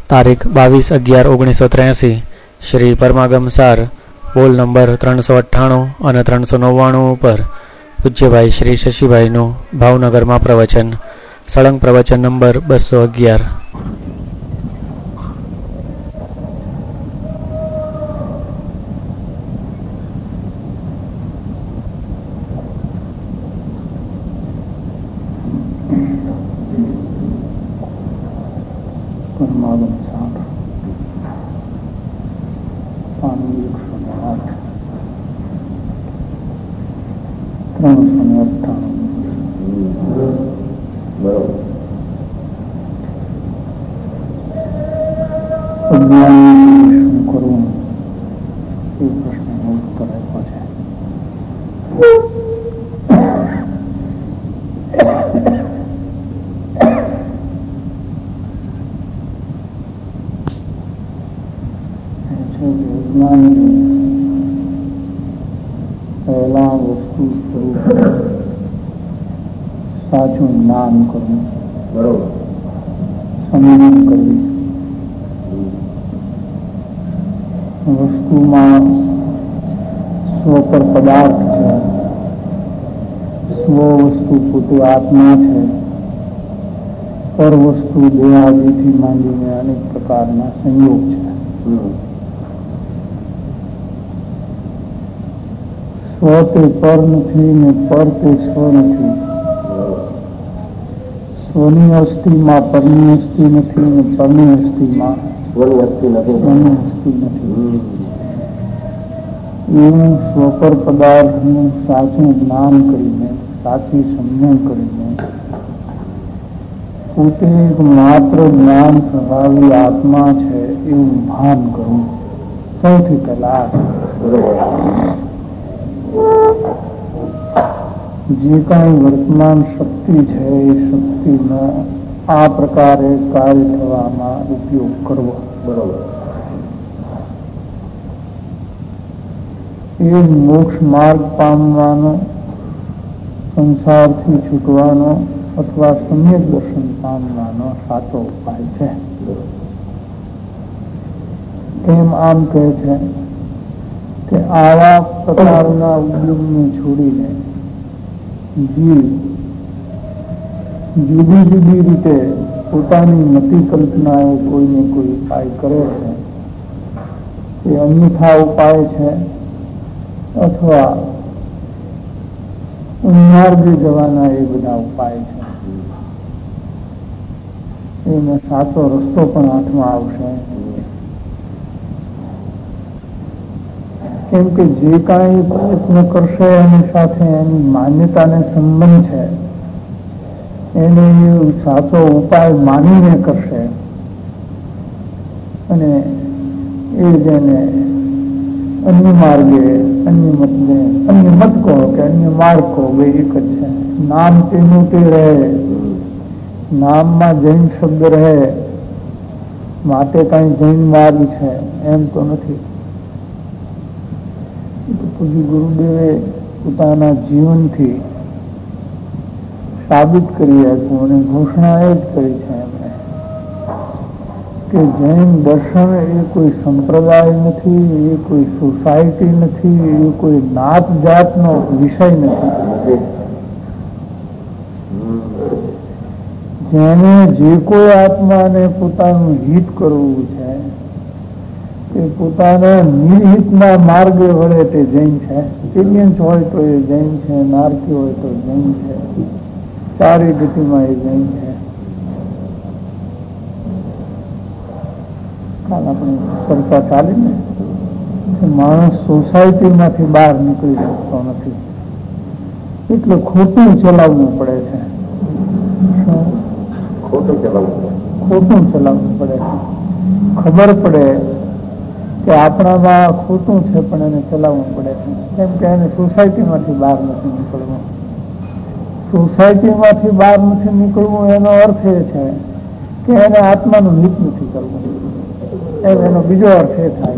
તારીખ 22/11/1983 શ્રી પરમાગમ સાર બોલ નંબર 398 અને 399 ઉપર પૂજ્યભાઈ શ્રી શશીભાઈનું ભાવનગરમાં પ્રવચન, સળંગ પ્રવચન નંબર 211. પહેલા વસ્તુ સાચું જ્ઞાન કરવું, બરોબર, સમજણ કરવી, વસ્તુમાં સ્વ પર પદાર્થ છે, સ્વ વસ્તુ પોતે આત્મા છે, પર વસ્તુ દેહાદિથી માંડીને અનેક પ્રકારના સંયોગ છે. સ્વ તે પર નથી ને પર તે સ્વ નથી. સ્વની અસ્થિમાં પરની અસ્થિ નથી ને પરની અસ્થિમાં સ્વની અસ્થિ નથી. એવું સ્વ પર પદાર્થનું સાચું જ્ઞાન કરીને, સાચી સમજણ કરીને પોતે એક માત્ર જ્ઞાન સ્વભાવી આત્મા છે એવું ભાન કરવું સૌથી પહેલા. જે કાંઈ વર્તમાન શક્તિ છે એ શક્તિનો આ પ્રકારે કાર્ય થવામાં ઉપયોગ કરવો, બરોબર. એ મોક્ષ માર્ગ પામવાનો, સંસારથી છૂટવાનો અથવા સમ્યક દર્શન પામવાનો સાચો ઉપાય છે. કેમ આમ કહે છે કે આવા પ્રકારના ઉદ્યોગને છોડીને જીવ જુદી જુદી રીતે પોતાની મતિ કલ્પનાએ કોઈને કોઈ ઉપાય કરે છે. એ અન્યથા ઉપાય છે અથવા માર્ગે જવાના એ બધા ઉપાય છે. એનો સાચો રસ્તો પણ હાથમાં આવશે. કેમ કે જે કાંઈ પ્રયત્ન કરશે એની સાથે એની માન્યતાને સંબંધ છે, એને સાચો ઉપાય માનીને કરશે અને એ જેને અન્ય માર્ગે, અન્ય મત કહો કે અન્ય માર્ગ કહો, બે એક જ છે. નામ તેનું તે રહે, નામમાં જૈન શબ્દ રહે માટે કઈ જૈન માર્ગ છે એમ તો નથી. પૂજ્ય ગુરુદેવે પોતાના જીવનથી સાબિત કરી આપ્યું અને ઘોષણા એ જ કરી છે એમણે કે જૈન દર્શન એ કોઈ સંપ્રદાય નથી, એ કોઈ સોસાયટી નથી, એ કોઈ નાત જાતનો વિષય નથી. જેને જે કોઈ આત્માને પોતાનું હિત કરવું છે તે પોતાના નિર્હિતના માર્ગે વળે તે જૈન છે. એલિયન્સ હોય તો એ જૈન છે, નારકી હોય તો જૈન છે, ચારે ગતિમાં એ જૈન છે. કાલ આપણે ચર્ચા ચાલી ને કે માણસ સોસાયટીમાંથી બહાર નીકળી શકતો નથી, એટલે ખોટું ચલાવવું પડે છે. ખોટું ચલાવવું પડે છે. ખબર પડે કે આપણામાં ખોટું છે પણ એને ચલાવવું પડે છે. કેમ કે એને સોસાયટીમાંથી બહાર નથી નીકળવું. સોસાયટીમાંથી બહાર નથી નીકળવું એનો અર્થ એ છે કે એને આત્માનું હિત નથી કરવું. એનો બીજો અર્થ એ થાય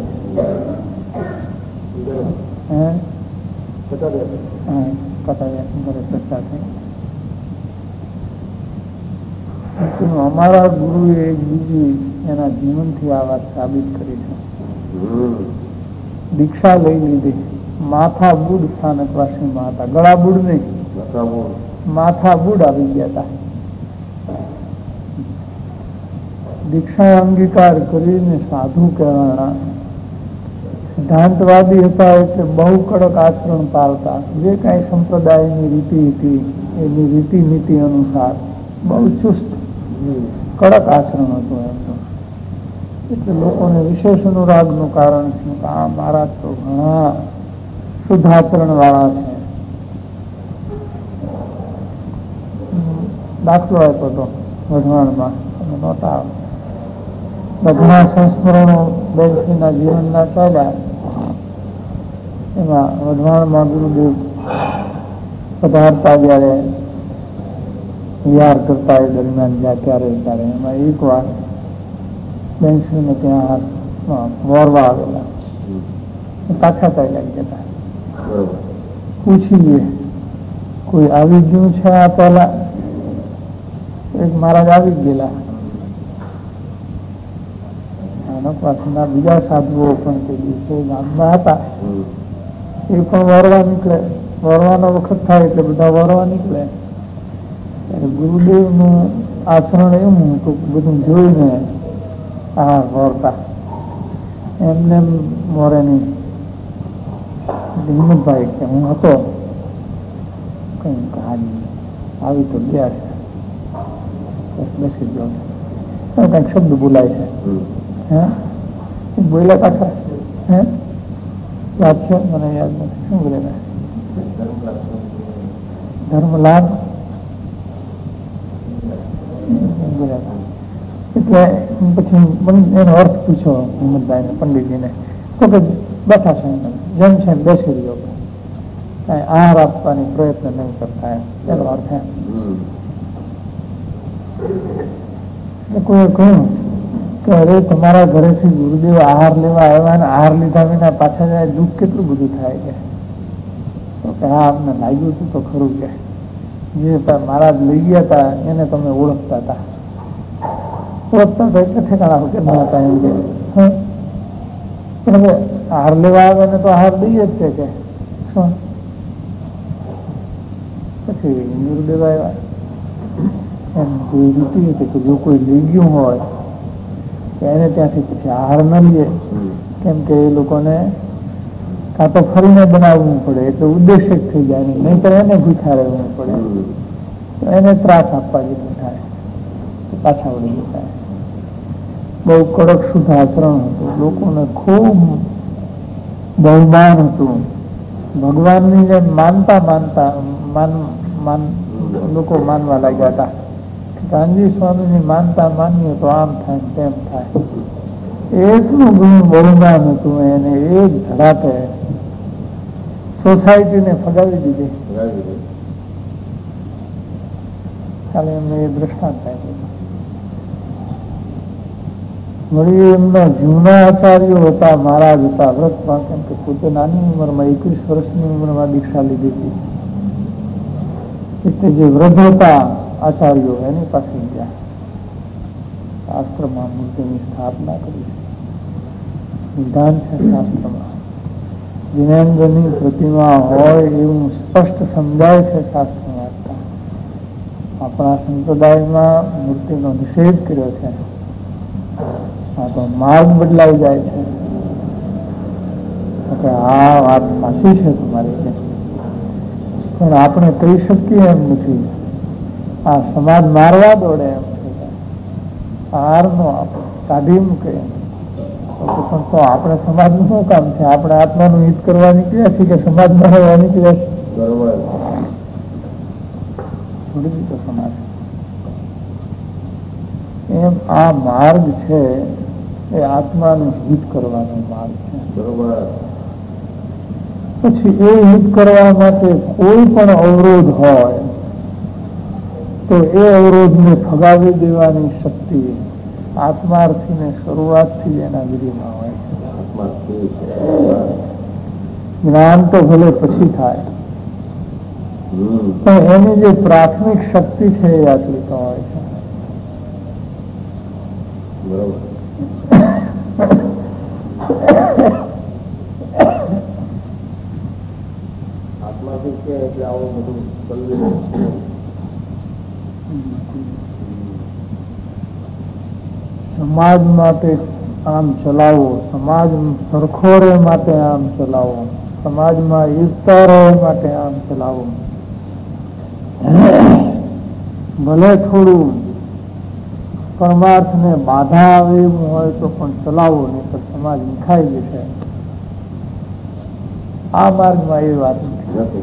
ચર્ચા થઈ અમારા ગુરુએ એક બીજી એના જીવનથી આ વાત સાબિત કરી છે. દીક્ષા લઈ લીધી, માથા બુડ સ્થાનક વાસીમાં હતા, ગળા બુડ નહીં, માથા બુડ આવી ગયા હતા. દીક્ષા અંગીકાર કરીને સાધુ કહેવાના, સિદ્ધાંતવાદી હતા એટલે બહુ કડક આચરણ પાળતા. જે કાંઈ સંપ્રદાયની રીતિ હતી એની રીતિ નીતિ અનુસાર બહુ ચુસ્ત કડક આચરણ હતું એમનું. એટલે લોકોને વિશેષ અનુરાગનું કારણ છે કે આ મહારાજ તો ઘણા શુદ્ધ આચરણ વાળા છે. દાખલો આપ્યો હતો વઢવાણમાં, તમે નહોતા. બધા સંસ્મરણો બેનશ્રીના જીવનના ચાલ્યા. એમાં વઢવાણમાં ગુરુદેવ પધારતા જયારે વિહાર કરતા એ દરમિયાન જ્યાં ક્યારે એમાં એક વાર બેનશ્રીને ત્યાં વોરવા આવેલા, પાછા ચાલ્યા જતા. પૂછીએ કોઈ આવી ગયું છે આ પહેલા? એક મહારાજ આવી ગયેલા. પાછળના બીજા સાધુઓ પણ તે દિવસે ગામમાં હતા, એ પણ વરવા નીકળે. વરવાનો વખત થાય એટલે બધા વરવા નીકળે. ત્યારે ગુરુદેવનું આચરણ એવું હતું કે બધું જોઈને આ વરતા એમને મોરે નહીં. હિંમતભાઈ કે હું હતો કઈ કહાની આવી તો ગયા છે, બેસી ગયો. કઈક શબ્દ બોલાય છે, હે બોલ્યા પાછા, હે યાદ છે? મને યાદ નથી. શું બોલેલા? ધર્મલાભ બોલ્યા. એટલે પછી એનો અર્થ પૂછ્યો હિંમતભાઈને, પંડિતજીને. તો કે બેઠા છે, જેમ છે બેસી રહ્યો, કઈ આહાર આપવાની પ્રયત્ન નહીં કરતા, એનો અર્થ એમ. કોઈ કહ્યું કે અરે તમારા ઘરેથી ગુરુદેવ આહાર લેવા આવ્યા ને આહાર લીધા વિના પાછા જાય, દુઃખ કેટલું બધું થાય કે. તો કે હા, અમને લાગ્યું હતું તો ખરું કે જે મહારાજ લઈ ગયા હતા એને તમે ઓળખતા હતા. ઓળખતા હતા એટલે ઠેકાણા કે ના હતા એમ કે. હવે આહાર લેવા આવે ને તો આહાર દઈએ જ છે કે શું. પછી ગુરુદેવ આવ્યા, એમ કોઈ રીતિ હતી કે જો કોઈ લઈ ગયું હોય એને ત્યાંથી પછી આહાર ન લે, કેમ કે એ લોકોને કાં તો ફરીને બનાવવું પડે એટલે ઉદ્દેશ્ય જ થઈ જાય, નહીં તો એને ભૂખા રહેવું પડે, તો એને ત્રાસ આપવા જેવું થાય, પાછા વળી જતા. બહુ કડક શુદ્ધ આચરણ હતું, લોકોને ખૂબ બહુમાન હતું. ભગવાનની જેમ માનતા માનતા લોકો માનવા લાગ્યા હતા. ગાંધી સ્વામીની માનતા માનીએ તો આમ થાય તેમ થાય. એટલું ઘણું બહુમાન હતું એને. એક ધડાકે સોસાયટીને ફગાવી દીધી. ખાલી એમને એ દ્રષ્ટાંત આપ્યું. વળી એમના જૂના આચાર્યો હતા, મહારાજ હતા વ્રતમાં, કેમ કે પોતે નાની ઉંમરમાં 21 વર્ષની ઉંમરમાં દીક્ષા લીધી હતી. એટલે જે વૃદ્ધ હતા આચાર્યો એની પાસે ગયા, શાસ્ત્રમાં મૂર્તિની સ્થાપના કરી. વિધાન છે શાસ્ત્રમાં, વિનેન્દ્રની પ્રતિમા હોય એવું સ્પષ્ટ સમજાય છે શાસ્ત્ર વાર્તા. આપણા સંપ્રદાયમાં મૂર્તિનો નિષેધ કર્યો છે. આ તો માર્ગ બદલાઈ જાય છે. આ વાત સાચી છે તમારી, પણ આપણે કહી શકીએ એમ નથી. આ સમાજ મારવા દોડે એમ છે, હાર નો કાઢી મૂકે. પણ તો આપણે સમાજનું શું કામ છે? આપણે આત્માનું હિત કરવા નીકળ્યા છીએ કે સમાજ મારવા નીકળ્યા છે? થોડી રીતે સમાજ એમ આ માર્ગ છે એ આત્માનું હિત કરવાનો માર્ગ છે. પછી એ હિત કરવા માટે કોઈ પણ અવરોધ હોય તો એ અવરોધને ફગાવી દેવાની શક્તિ આત્માર્થીને શરૂઆતથી એના વિધિમાં હોય છે. જ્ઞાન તો ભલે પછી થાય, પણ એની જે પ્રાથમિક શક્તિ છે એ આટલી તો હોય છે. આત્માથી છે એટલે આવું બધું ચલવી સમાજ માટે આમ ચલાવો, સમાજ સરખો રહે માટે આમ ચલાવો, સમાજમાં એકતા રહે માટે આમ ચલાવો. ભલે થોડું પરમાર્થને બાધા આવે એવું હોય તો પણ ચલાવો, નહીં તો સમાજ વિખાઈ જશે. આ માર્ગમાં એ વાત નથી.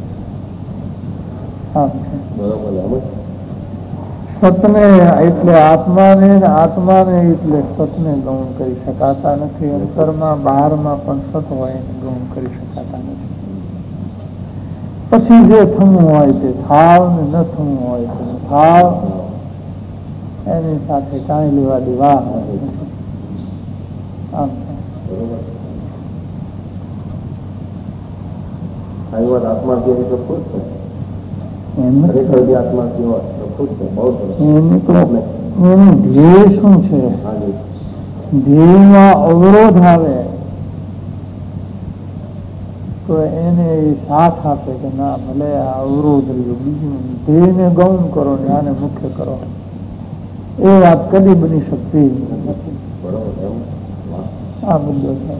સતને એટલે આત્માને, આત્માને એટલે સતને ગૌણ કરી શકાતા નથી. અંતરમાં બહારમાં પણ સત હોય એને ગૌણ કરી શકાતા નથી. પછી જે થવું હોય તે થાવ ને ન થવું હોય તે થાવ, એની સાથે કાંઈ લેવા દેવા આમ આત્મા જેવી તો ખુદ છે. એનું ધ્યેય શું છે? ધ્યેયમાં અવરોધ આવે તો એને એ સાથ આપે કે ના ભલે આ અવરોધ રહ્યો, બીજું ધ્યેયને ગૌણ કરો ને આને મુખ્ય કરો. એ વાત કદી બની શકતી નથી. આ મુદ્દો છે.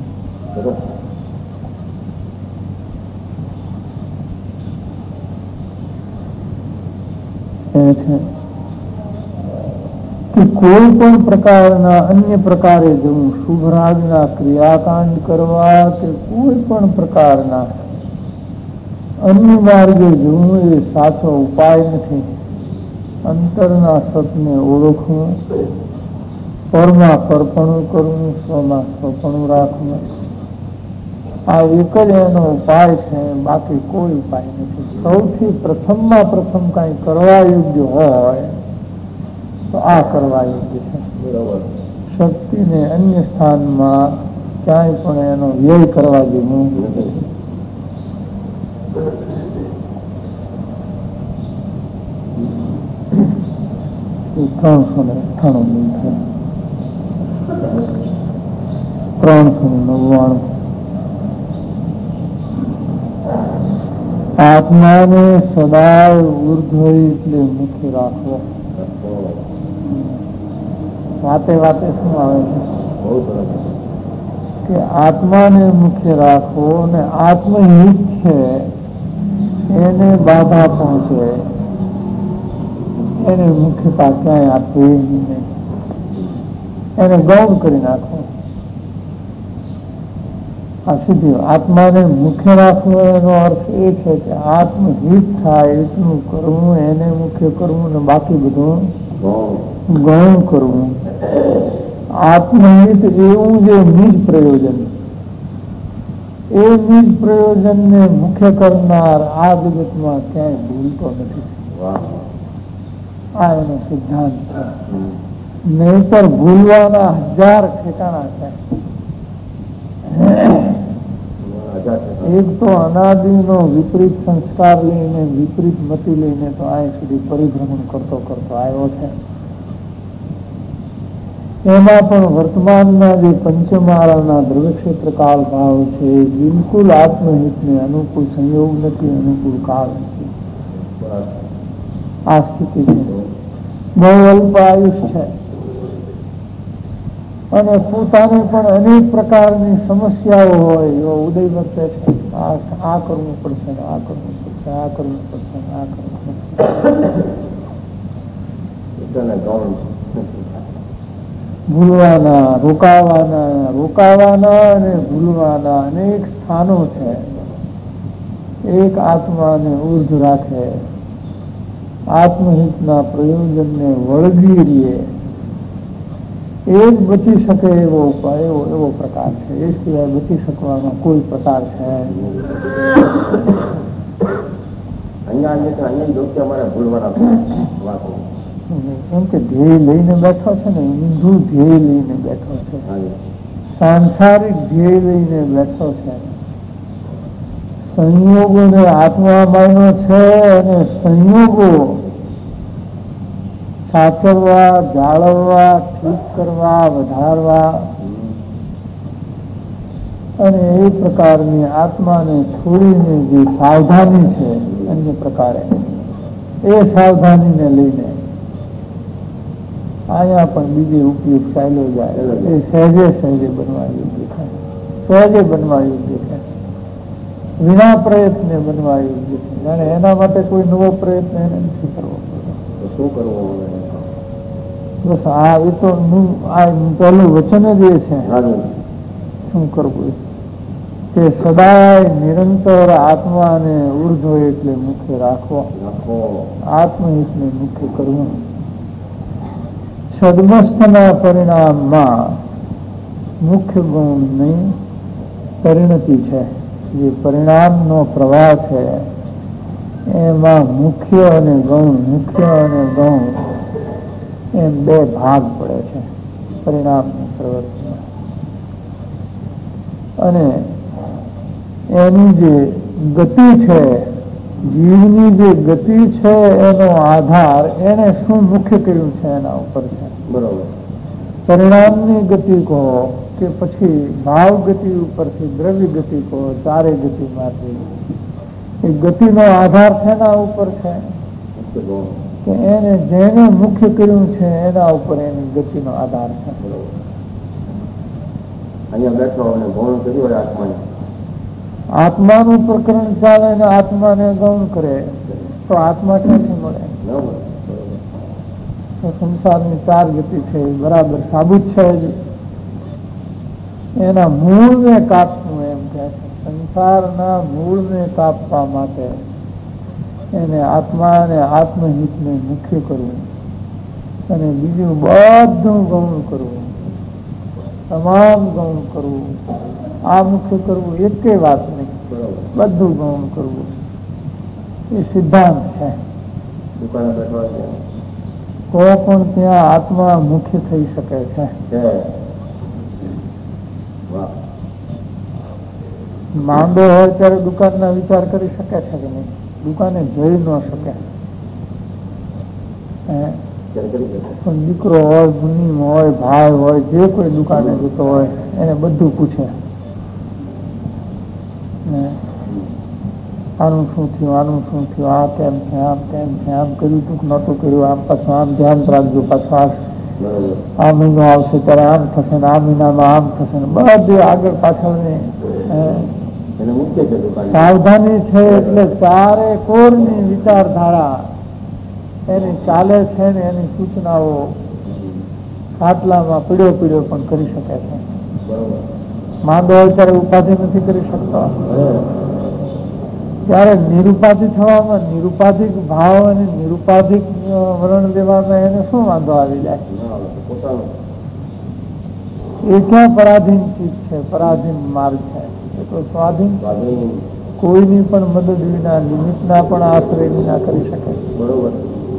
કે કોઈ પણ પ્રકારના અન્ય પ્રકારે જવું, શુભ રાગના ક્રિયાકાંડ કરવા કે કોઈ પણ પ્રકારના અન્ય માર્ગે જવું એ સાચો ઉપાય નથી. અંતરના સતને ઓળખવું, પરમાં પરપણું કરવું, સ્વમાં સ્વપણું રાખવું, આ એક જ એનો ઉપાય છે. બાકી કોઈ ઉપાય નથી. સૌથી પ્રથમમાં પ્રથમ કાંઈ કરવા યોગ્ય હોય તો આ કરવા યોગ્ય છે. શક્તિને અન્ય સ્થાનમાં ક્યાંય પણ એનો વ્યય કરવા જેવું નથી. 399 આત્માને સદાય ઉર્ધ્વ એટલે મુખ્ય રાખવો. વાતે વાતે શું આવે છે કે આત્માને મુખ્ય રાખવો અને આત્મહિત છે એને બાધા પહોંચે એને મુખ્યતા ક્યાંય આપવી નહીં, એને ગૌણ કરી નાખવો. આ સીધી આત્માને મુખ્ય રાખવો એનો અર્થ એ છે કે આત્મહિત થાય એટલું કરવું, એને મુખ્ય કરવું ને બાકી બધું ગૌણ કરવું. આત્મહિત એવું જે નિજ પ્રયોજન, એ નિજ પ્રયોજનને મુખ્ય કરનાર આ જગતમાં ક્યાંય ભૂલતો નથી. આ એનો સિદ્ધાંત છે. નહીતર ભૂલવાના 1000 ઠેકાણા છે. એક તો અનાદિનો વિપરીત સંસ્કાર લઈને, વિપરીત મતિ લઈને તો આ સુધી પરિભ્રમણ કરતો કરતો આવ્યો છે. એમાં પણ વર્તમાનના જે પંચમાળાના દ્રવ્યક્ષેત્ર કાળ ભાવ છે બિલકુલ આત્મહિતને અનુકૂળ સંયોગ નથી, અનુકૂળ કાળ નથી. આ સ્થિતિ છે. બહુ અલ્પ આયુષ છે અને પોતાને પણ અનેક પ્રકારની સમસ્યાઓ હોય એવો ઉદય વર્તે છે. આ કરવું પડશે, આ કરવું પડશે, આ કરવું પડશે, આ કરવું પડશે. ભૂલવાના, રોકાવાના અને ભૂલવાના અનેક સ્થાનો છે. એક આત્માને ઉર્ધ રાખે, આત્મહિતના પ્રયોજનને વળગી રહે, એ જ બચી શકે એવો ઉપાય, એવો પ્રકાર છે. એ સિવાય બચી શકવાનો કોઈ પ્રકાર છે. કેમ કે ધ્યેય લઈને બેઠો છે ને, ઊંધું ધ્યેય લઈને બેઠો છે, સાંસારિક ધ્યેય લઈને બેઠો છે. સંયોગોને આત્મા માન્યો છે અને સંયોગો સાચવવા, જાળવવા, ઠીક કરવા, વધારવા અને એ પ્રકારની આત્માને છોડીને જે સાવધાની છે અન્ય પ્રકારે, એ સાવધાનીને લઈને અહીંયા પણ બીજે ઉપયોગ ચાલ્યો જાય એ સહેજે સહેજે બનવા યોગ્ય થાય, સહેજે બનવા યોગ્ય થાય, વિના પ્રયત્ને બનવા યોગ્ય છે. જાણે એના માટે કોઈ નવો પ્રયત્ન એને નથી કરવો પડતો. શું કરવું? બસ આ એ તો આ પહેલું વચન જ એ છે શું કરવું, કે સદાય નિરંતર આત્માને ઉર્ધ્વ એટલે મુખ્ય રાખવો, આત્મહિતને મુખ્ય કરવું. સદમસ્તના પરિણામમાં મુખ્ય ગુણની પરિણતિ છે, જે પરિણામનો પ્રવાહ છે એમાં મુખ્ય અને ગૌણ એમ બે ભાગ પડે છે પરિણામની પ્રવૃત્તિમાં. અને એની જે ગતિ છે, જીવની જે ગતિ છે એનો આધાર એને શું મુખ્ય કર્યું છે એના ઉપર છે. બરોબર. પરિણામની ગતિ કહો કે પછી ભાવ ગતિ ઉપરથી દ્રવ્ય ગતિ કહો, ચારે ગતિમાંથી એ ગતિનો આધાર શેના ઉપર છે કે એને જેને મુખ્ય કર્યું છે એના ઉપર એની ગતિનો આધાર છે. અહીંયા બેઠો અને ગૌણ કર્યું આત્માને, આત્માનું પ્રકરણ ચાલે ને આત્માને ગૌણ કરે તો આત્મા ક્યાંથી મળે? તો સંસારની ચાર ગતિ છે એ બરાબર સાબિત છે જ. એના મૂળને કાપવું એમ કહે છે. સંસારના મૂળને કાપવા માટે એને આત્મા અને આત્મહિતને મુખ્ય કરવું અને બીજું બધું ગૌણ કરવું, તમામ ગૌણ કરવું. આ મુખ્ય કરવું એકે વાત નહીં, બધું ગૌણ કરવું એ સિદ્ધાંત છે. દુકાને બેઠવા છે તો પણ ત્યાં આત્મા મુખ્ય થઈ શકે છે. માંદો હોય ત્યારે દુકાનના વિચાર કરી શકે છે કે નહીં? દુકાને જઈ ન શકે. પણ દીકરો હોય, મુનિમ હોય, ભાઈ હોય, જે કોઈ દુકાને જતો હોય એને બધું પૂછે આનું શું થયું, આનું શું થયું, આ કેમ છે, આમ કેમ છે, આમ કર્યું તું નહોતું કર્યું, આમ પાછું આમ ધ્યાન રાખજો, પાછું આ મહિનો આવશે ત્યારે આમ થશે ને આ મહિનામાં આમ થશે ને બધું આગળ પાછળની સાવધાની છે. એટલે ચારે કોરની વિચારધારા એની ચાલે છે ને એની સૂચનાઓ ખાટલામાં પીડ્યો પણ કરી શકે છે. માંદો હોય ત્યારે ઉપાધિ નથી કરી શકતો. ત્યારે નિરુપાધિ થવામાં, નિરુપાધિક ભાવ અને નિરુપાધિક વલણ લેવામાં એને શું વાંધો આવી જાય? એ ક્યાં પરાધીન ચીજ છે, પરાધીન માર્ગ છે? એ તો સ્વાધીન કોઈની પણ મદદ વિના, નિમિત્તના પણ આશ્રય વિના કરી શકે. બરોબર.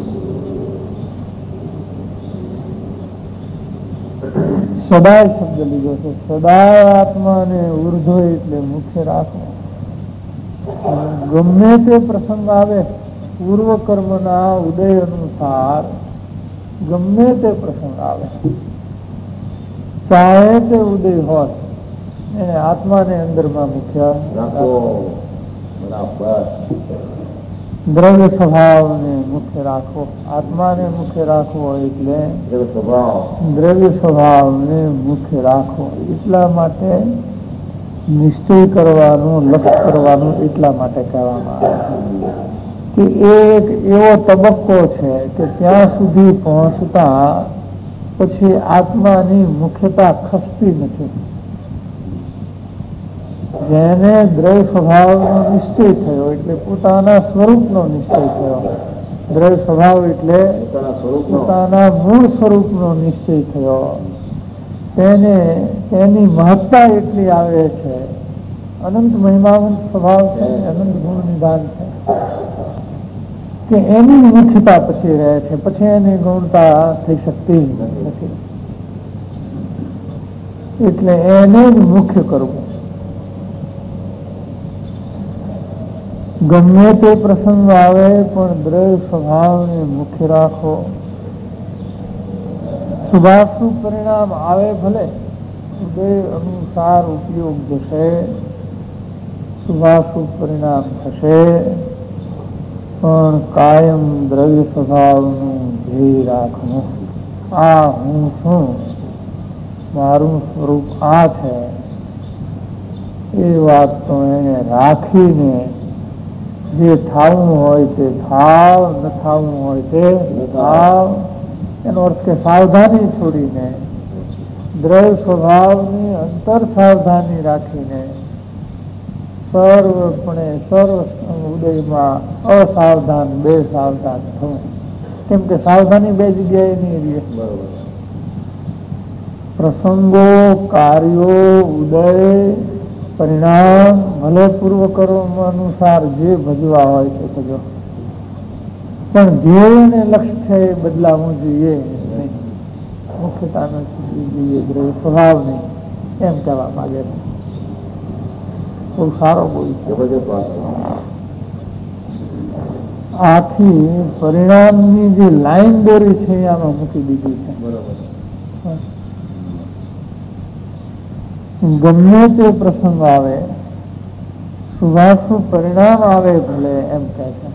સદાય શબ્દ લીધો છે. સદાય આત્માને ઉર્ધ્વ એટલે મુખ્ય રાખવો. ગમે તે પ્રસંગ આવે પૂર્વ કર્મના ઉદય અનુસાર, ગમે તે પ્રસંગ આવે ચાહે તે ઉદય હોય એને આત્માને અંદરમાં મુખ્ય રાખો. દ્રવ્ય સ્વભાવને મુખ્ય રાખવો, આત્માને મુખ્ય રાખવો એટલે દ્રવ્ય સ્વભાવને મુખ્ય રાખવો. એટલા માટે નિશ્ચય કરવાનું, લક્ષ્ય કરવાનું એટલા માટે કહેવામાં આવે છે કે એક એવો તબક્કો છે કે ત્યાં સુધી પહોંચતા પછી આત્માની મુખ્યતા ખસતી નથી. જેને દ્રવ્ય સ્વભાવનો નિશ્ચય થયો એટલે પોતાના સ્વરૂપનો નિશ્ચય થયો. દ્રવ્ય સ્વભાવ એટલે પોતાના મૂળ સ્વરૂપનો નિશ્ચય થયો. તેની મહત્તા એટલી આવે છે, અનંત મહિમાવંત સ્વભાવ છે, અનંત ગુણ નિદાન છે કે એની મુખ્યતા પછી રહે છે, પછી એની ગુણતા થઈ શકતી નથી. એટલે એને જ મુખ્ય કરવું. ગમે તે પ્રસંગ આવે પણ દ્રવ્ય સ્વભાવને મુખ્ય રાખો. શુભાશુભ પરિણામ આવે ભલે, ઉદય અનુસાર ઉપયોગ જશે, શુભાશુભ પરિણામ થશે, પણ કાયમ દ્રવ્ય સ્વભાવનું ધ્યેય રાખવું. આ હું છું, મારું સ્વરૂપ આ છે, એ વાત તો એને રાખીને જે થાવું હોય તે થાવ, ન થાવું હોય તે થાવ. એનો અર્થ કે સાવધાની છોડીને દ્રવ્ય સ્વભાવની અંતર સાવધાની રાખીને સર્વપણે સર્વ ઉદયમાં અસાવધાન બે સાવધાન થવું. કેમ કે સાવધાની બે જગ્યાએ નહીં રહે. પ્રસંગો, કાર્યો, ઉદય, પરિણામ ભલે પૂર્વકર્મ અનુસાર જે ભજવા હોય તે ભજો, પણ ધ્યેયને લક્ષ્ય છે એ બદલાવવું જોઈએ નહીં. મુખ્યતા નથી જોઈએ, દ્રવ્ય સ્વભાવ નહીં, એમ કહેવા માંગે છે. બહુ સારો બોલ છે. આથી પરિણામની જે લાઈન દોરી છે આમાં મૂકી દીધી છે. ગમે તે પ્રસંગ આવે, શુભાશુભ પરિણામ આવે ભલે, એમ કહે છે,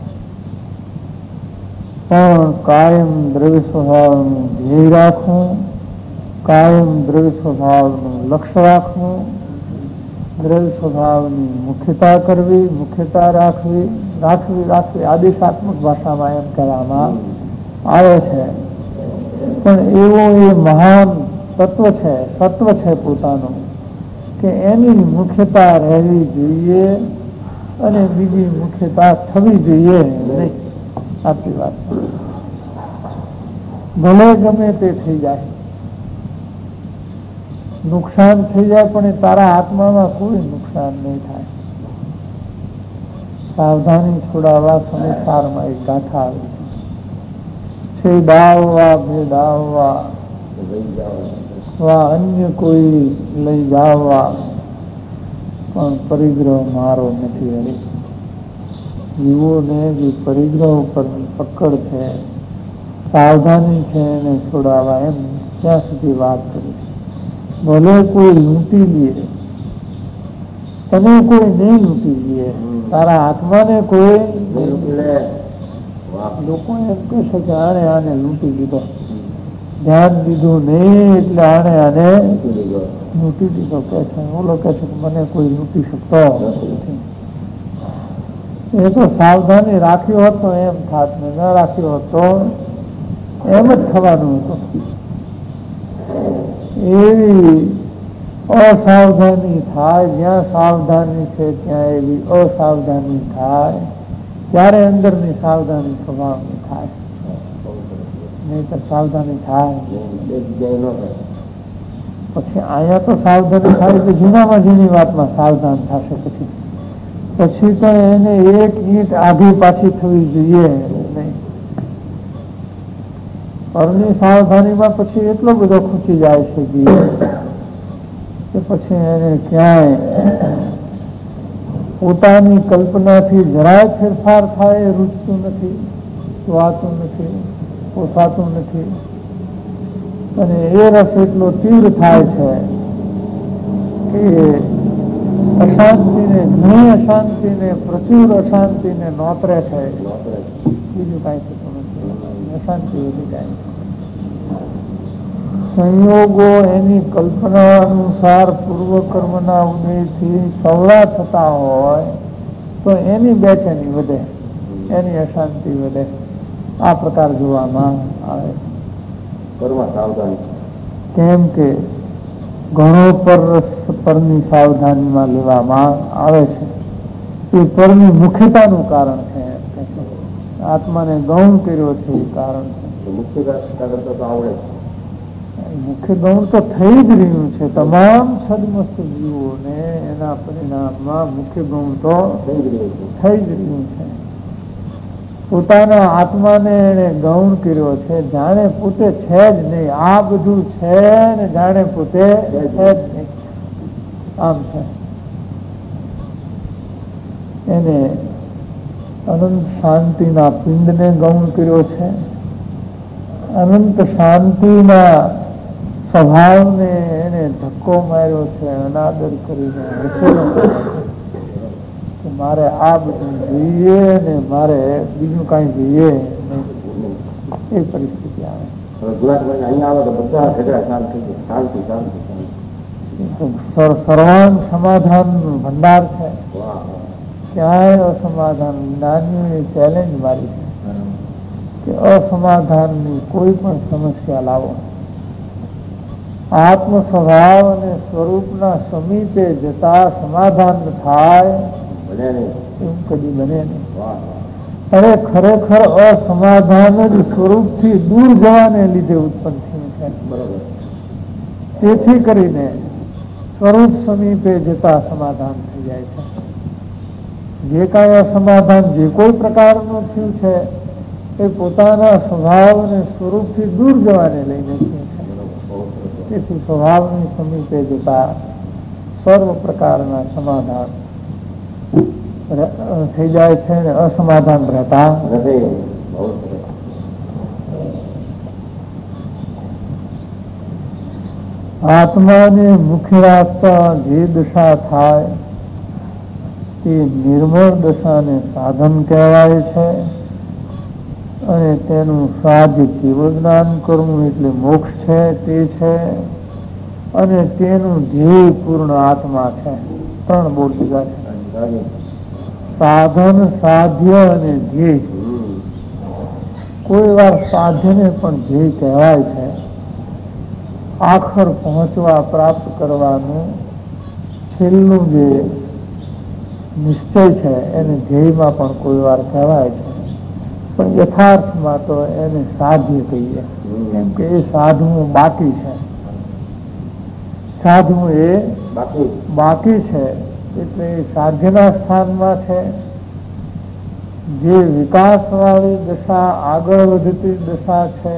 પણ કાયમ દ્રવ્ય સ્વભાવનું ધ્યેય રાખવું, કાયમ દ્રવ્ય સ્વભાવનું લક્ષ્ય રાખવું, દ્રવ્ય સ્વભાવની મુખ્યતા કરવી, મુખ્યતા રાખવી, આદેશાત્મક ભાષામાં એમ કહેવામાં આવે છે. પણ એવો એ મહાન તત્વ છે, સત્વ છે પોતાનું, કે એની મુખ્યતા રહેવી જોઈએ અને બીજી મુખ્યતા થવી જોઈએ નહીં. આટલી વાત. ભલે ગમે તે થઈ જાય, નુકસાન થઈ જાય, પણ એ તારા આત્મામાં કોઈ નુકસાન નહીં થાય. સાવધાની છોડાવવા સંસારમાં એક ગાથા આવી છે. ડાવવા ભેડાવવા વા અન્ય કોઈ લઈ જાવવા, પણ પરિગ્રહ મારો નથી. હરી જીવોને જે પરિગ્રહ ઉપરની પકડ છે, સાવધાની છે, એને છોડાવવા, એમ ત્યાં સુધી વાત કરી છે. ભલે કોઈ લૂંટી લે, તને કોઈ નહીં લૂંટી લે, તારા આત્માને કોઈ લોકો એમ કહે છે કે આને લૂંટી લીધો, ધ્યાન દીધું નહીં એટલે આને લૂંટી દીધો કે છે. ઓલો કહે છે કે મને કોઈ લૂંટી શકતો નથી. એ તો સાવધાની રાખ્યો હોત તો એમ થાત, ને ન રાખ્યો હોત તો એમ જ થવાનું હતું. એવી અસાવધાની થાય, જ્યાં સાવધાની છે ત્યાં એવી અસાવધાની થાય, ત્યારે અંદરની સાવધાની સ્વભાવની થાય. નહીં તો સાવધાની થાય પછી અહીંયા તો સાવધાની થાય તો ઝીણામાં ઝીણી વાતમાં સાવધાન થશે. પછી તો એને એક ઈંટ આધી પાછી થવી જોઈએ નહીં. પરની સાવધાનીમાં પછી એટલો બધો ખૂચી જાય છે કે પછી એને ક્યાંય પોતાની કલ્પનાથી જરાય ફેરફાર થાય એ રૂચતું નથી, જોવાતું નથી, પોસાતું નથી. અને એ રસ એટલો તીવ્ર થાય છે કે અશાંતિને, ઘણી અશાંતિને, પ્રચુર અશાંતિને નોતરે છે. બીજું કાંઈ થતું નથી, અશાંતિ વધી જાય. સંયોગો એની કલ્પના અનુસાર પૂર્વકર્મના ઉદયથી સવળા થતા હોય તો એની બેચેની વધે, એની અશાંતિ વધે. આ પ્રકાર જોવામાં આવે. કેમ કે ઘણો પરની સાવધાનીમાં લેવામાં આવે છે. એ પરની મુખ્યતાનું કારણ છે. આત્માને ગૌણ કર્યો છે એ કારણ છે. મુખ્ય ગૌણ તો થઈ જ રહ્યું છે. તમામ સદમસ્ત જીવોને એના પરિણામમાં મુખ્ય ગૌણ તો થઈ જ રહ્યું છે. પોતાના આત્માને એને ગૌણ કર્યો છે, જાણે પોતે છે જ નહીં. આ બધું છે ને જાણે પોતે છે જ નહીં, આમ છે. એને અનંત શાંતિના પિંડને ગૌણ કર્યો છે. અનંત શાંતિના સ્વભાવને એને ધક્કો માર્યો છે, અનાદર કરીને હસેલો કે મારે આ બધું જોઈએ ને મારે બીજું કાંઈ જોઈએ નહીં. એ પરિસ્થિતિ આવે. અહીંયા આવે તો બધા ઝઘડા શાંત થઈ જાય. શાંતિ શાંતિ સર્વાંગ સમાધાન ભંડાર છે. વાહ ક્યાંય અસમાધાન. જ્ઞાનીઓએ ચેલેન્જ મારી છે કે અસમાધાનની કોઈ પણ સમસ્યા લાવો. આત્મ સ્વભાવ અને સ્વરૂપના સમીપે જતા સમાધાન થાય બને નહીં. એવું કદી બને નહીં. વાહ અરે ખરેખર અસમાધાન જ સ્વરૂપથી દૂર જવાને લીધે ઉત્પન્ન થયું છે. બરોબર. તેથી કરીને સ્વરૂપ સમીપે જતા સમાધાન થઈ જાય છે. જે કાંઈ અસમાધાન જે કોઈ પ્રકારનું થયું છે એ પોતાના સ્વભાવ અને સ્વરૂપથી દૂર જવાને લઈને થયું છે. તેથી સ્વભાવની સમીપે જતા સર્વ પ્રકારના સમાધાન થઈ જાય છે અને અસમાધાન રહેતા નથી. બહુ સરસ. આત્માને મુખ્ય રાખતા જે દશા થાય તે નિર્મળ દશાને સાધન કહેવાય છે અને તેનું સાધ્ય કેવળ જ્ઞાન કરવું એટલે મોક્ષ છે તે છે અને તેનું ધ્યેય પૂર્ણ આત્મા છે. 3 બોલ દીધા છે. સાધન, સાધ્ય અને ધ્યેય. કોઈ વાર સાધ્યને પણ ધ્યેય કહેવાય છે. આખર પહોંચવા પ્રાપ્ત કરવાનું છેલ્લું જે નિશ્ચય છે એને ધ્યેયમાં પણ કોઈ વાર કહેવાય છે, પણ યથાર્થમાં તો એને સાધ્ય કહીએ. કેમ કે એ સાધવું બાકી છે. સાધવું એ બાકી છે એટલે એ સાધ્યના સ્થાનમાં છે. જે વિકાસવાળી દશા, આગળ વધતી દશા છે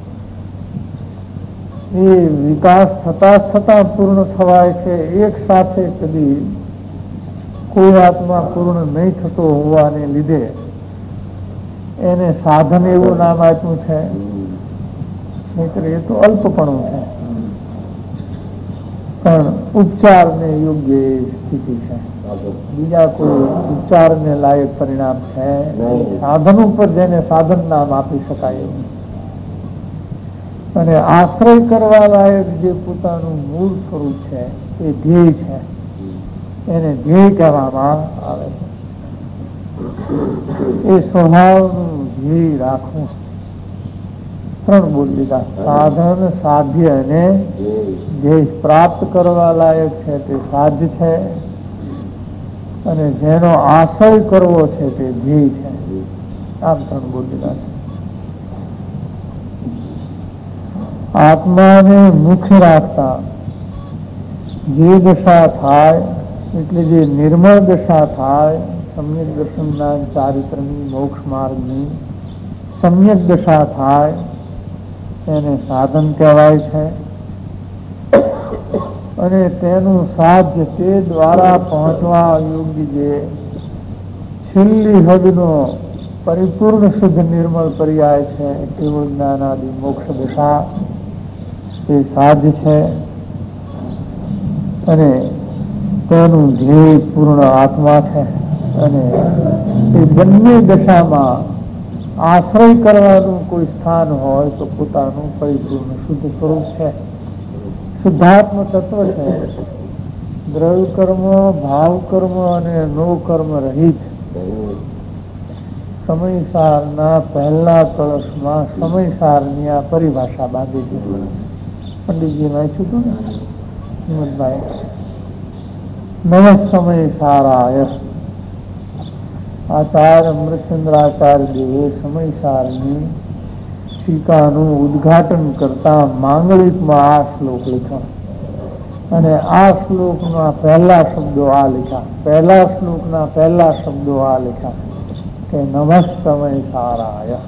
એ વિકાસ થતા થતા પૂર્ણ થવાય છે. એક સાથે કદી કોઈ આત્મા પૂર્ણ નહીં થતો હોવાને લીધે એને સાધન એવું નામ આપ્યું છે. નહીંતર એ તો અલ્પપણું છે, પણ ઉપચારને યોગ્ય સ્થિતિ છે. બીજા કોઈ ઉપચારને લાયક પરિણામ છે. સાધન ઉપર જેને સાધન નામ આપી શકાય એવું. અને આશ્રય કરવા લાયક જે પોતાનું મૂળ સ્વરૂપ છે એ ધ્યેય છે, એને ધ્યેય કહેવામાં આવે છે. એ સ્વભાવનું ધ્યેય રાખવું. 3 બોલ દીધા. સાધન, સાધ્ય અને ધ્યેય. પ્રાપ્ત કરવા લાયક છે તે સાધ્ય છે અને જેનો આશ્રય કરવો છે તે ધ્યેય છે. આમ 3 બોલ દીધા છે. આત્માને મુખ્ય રાખતા જે દશા થાય એટલે જે નિર્મળ દશા થાય, સમ્યક દર્શનના ચારિત્રની, મોક્ષ માર્ગની સમ્યક દશા થાય એને સાધન કહેવાય છે અને તેનું સાધ્ય તે દ્વારા પહોંચવા યોગ્ય જે છેલ્લી હદનો પરિપૂર્ણ શુદ્ધ નિર્મળ પર્યાય છે કેવળ જ્ઞાન આદિ મોક્ષ દશા તે સાધ્ય છે અને તેનું ધ્યેય પૂર્ણ આત્મા છે. અને એ બંને દશામાં આશ્રય કરવાનું કોઈ સ્થાન હોય તો પોતાનું પરિપૂર્ણ શુદ્ધ સ્વરૂપ છે, શુદ્ધાત્મ તત્વ છે. દ્રવ્ય કર્મ, ભાવ કર્મ અને નો કર્મ રહિત સમયસારના પહેલા કળશમાં સમયસારની આ પરિભાષા બાંધી દીધી. પંડિતજી વાંચ્યું હતું ને હિંમતભાઈ, નવ સમય સારાય. આચાર્ય અમૃતચંદ્રાચાર્ય દેવે સમયસારની ટીકાનું ઉદ્ઘાટન કરતા માંગલિકમાં આ શ્લોક લખ્યો અને આ શ્લોકના પહેલા શબ્દો આ લખ્યા. પહેલા શ્લોકના પહેલા શબ્દો આ લખ્યા કે નમસ્તમય સારાય.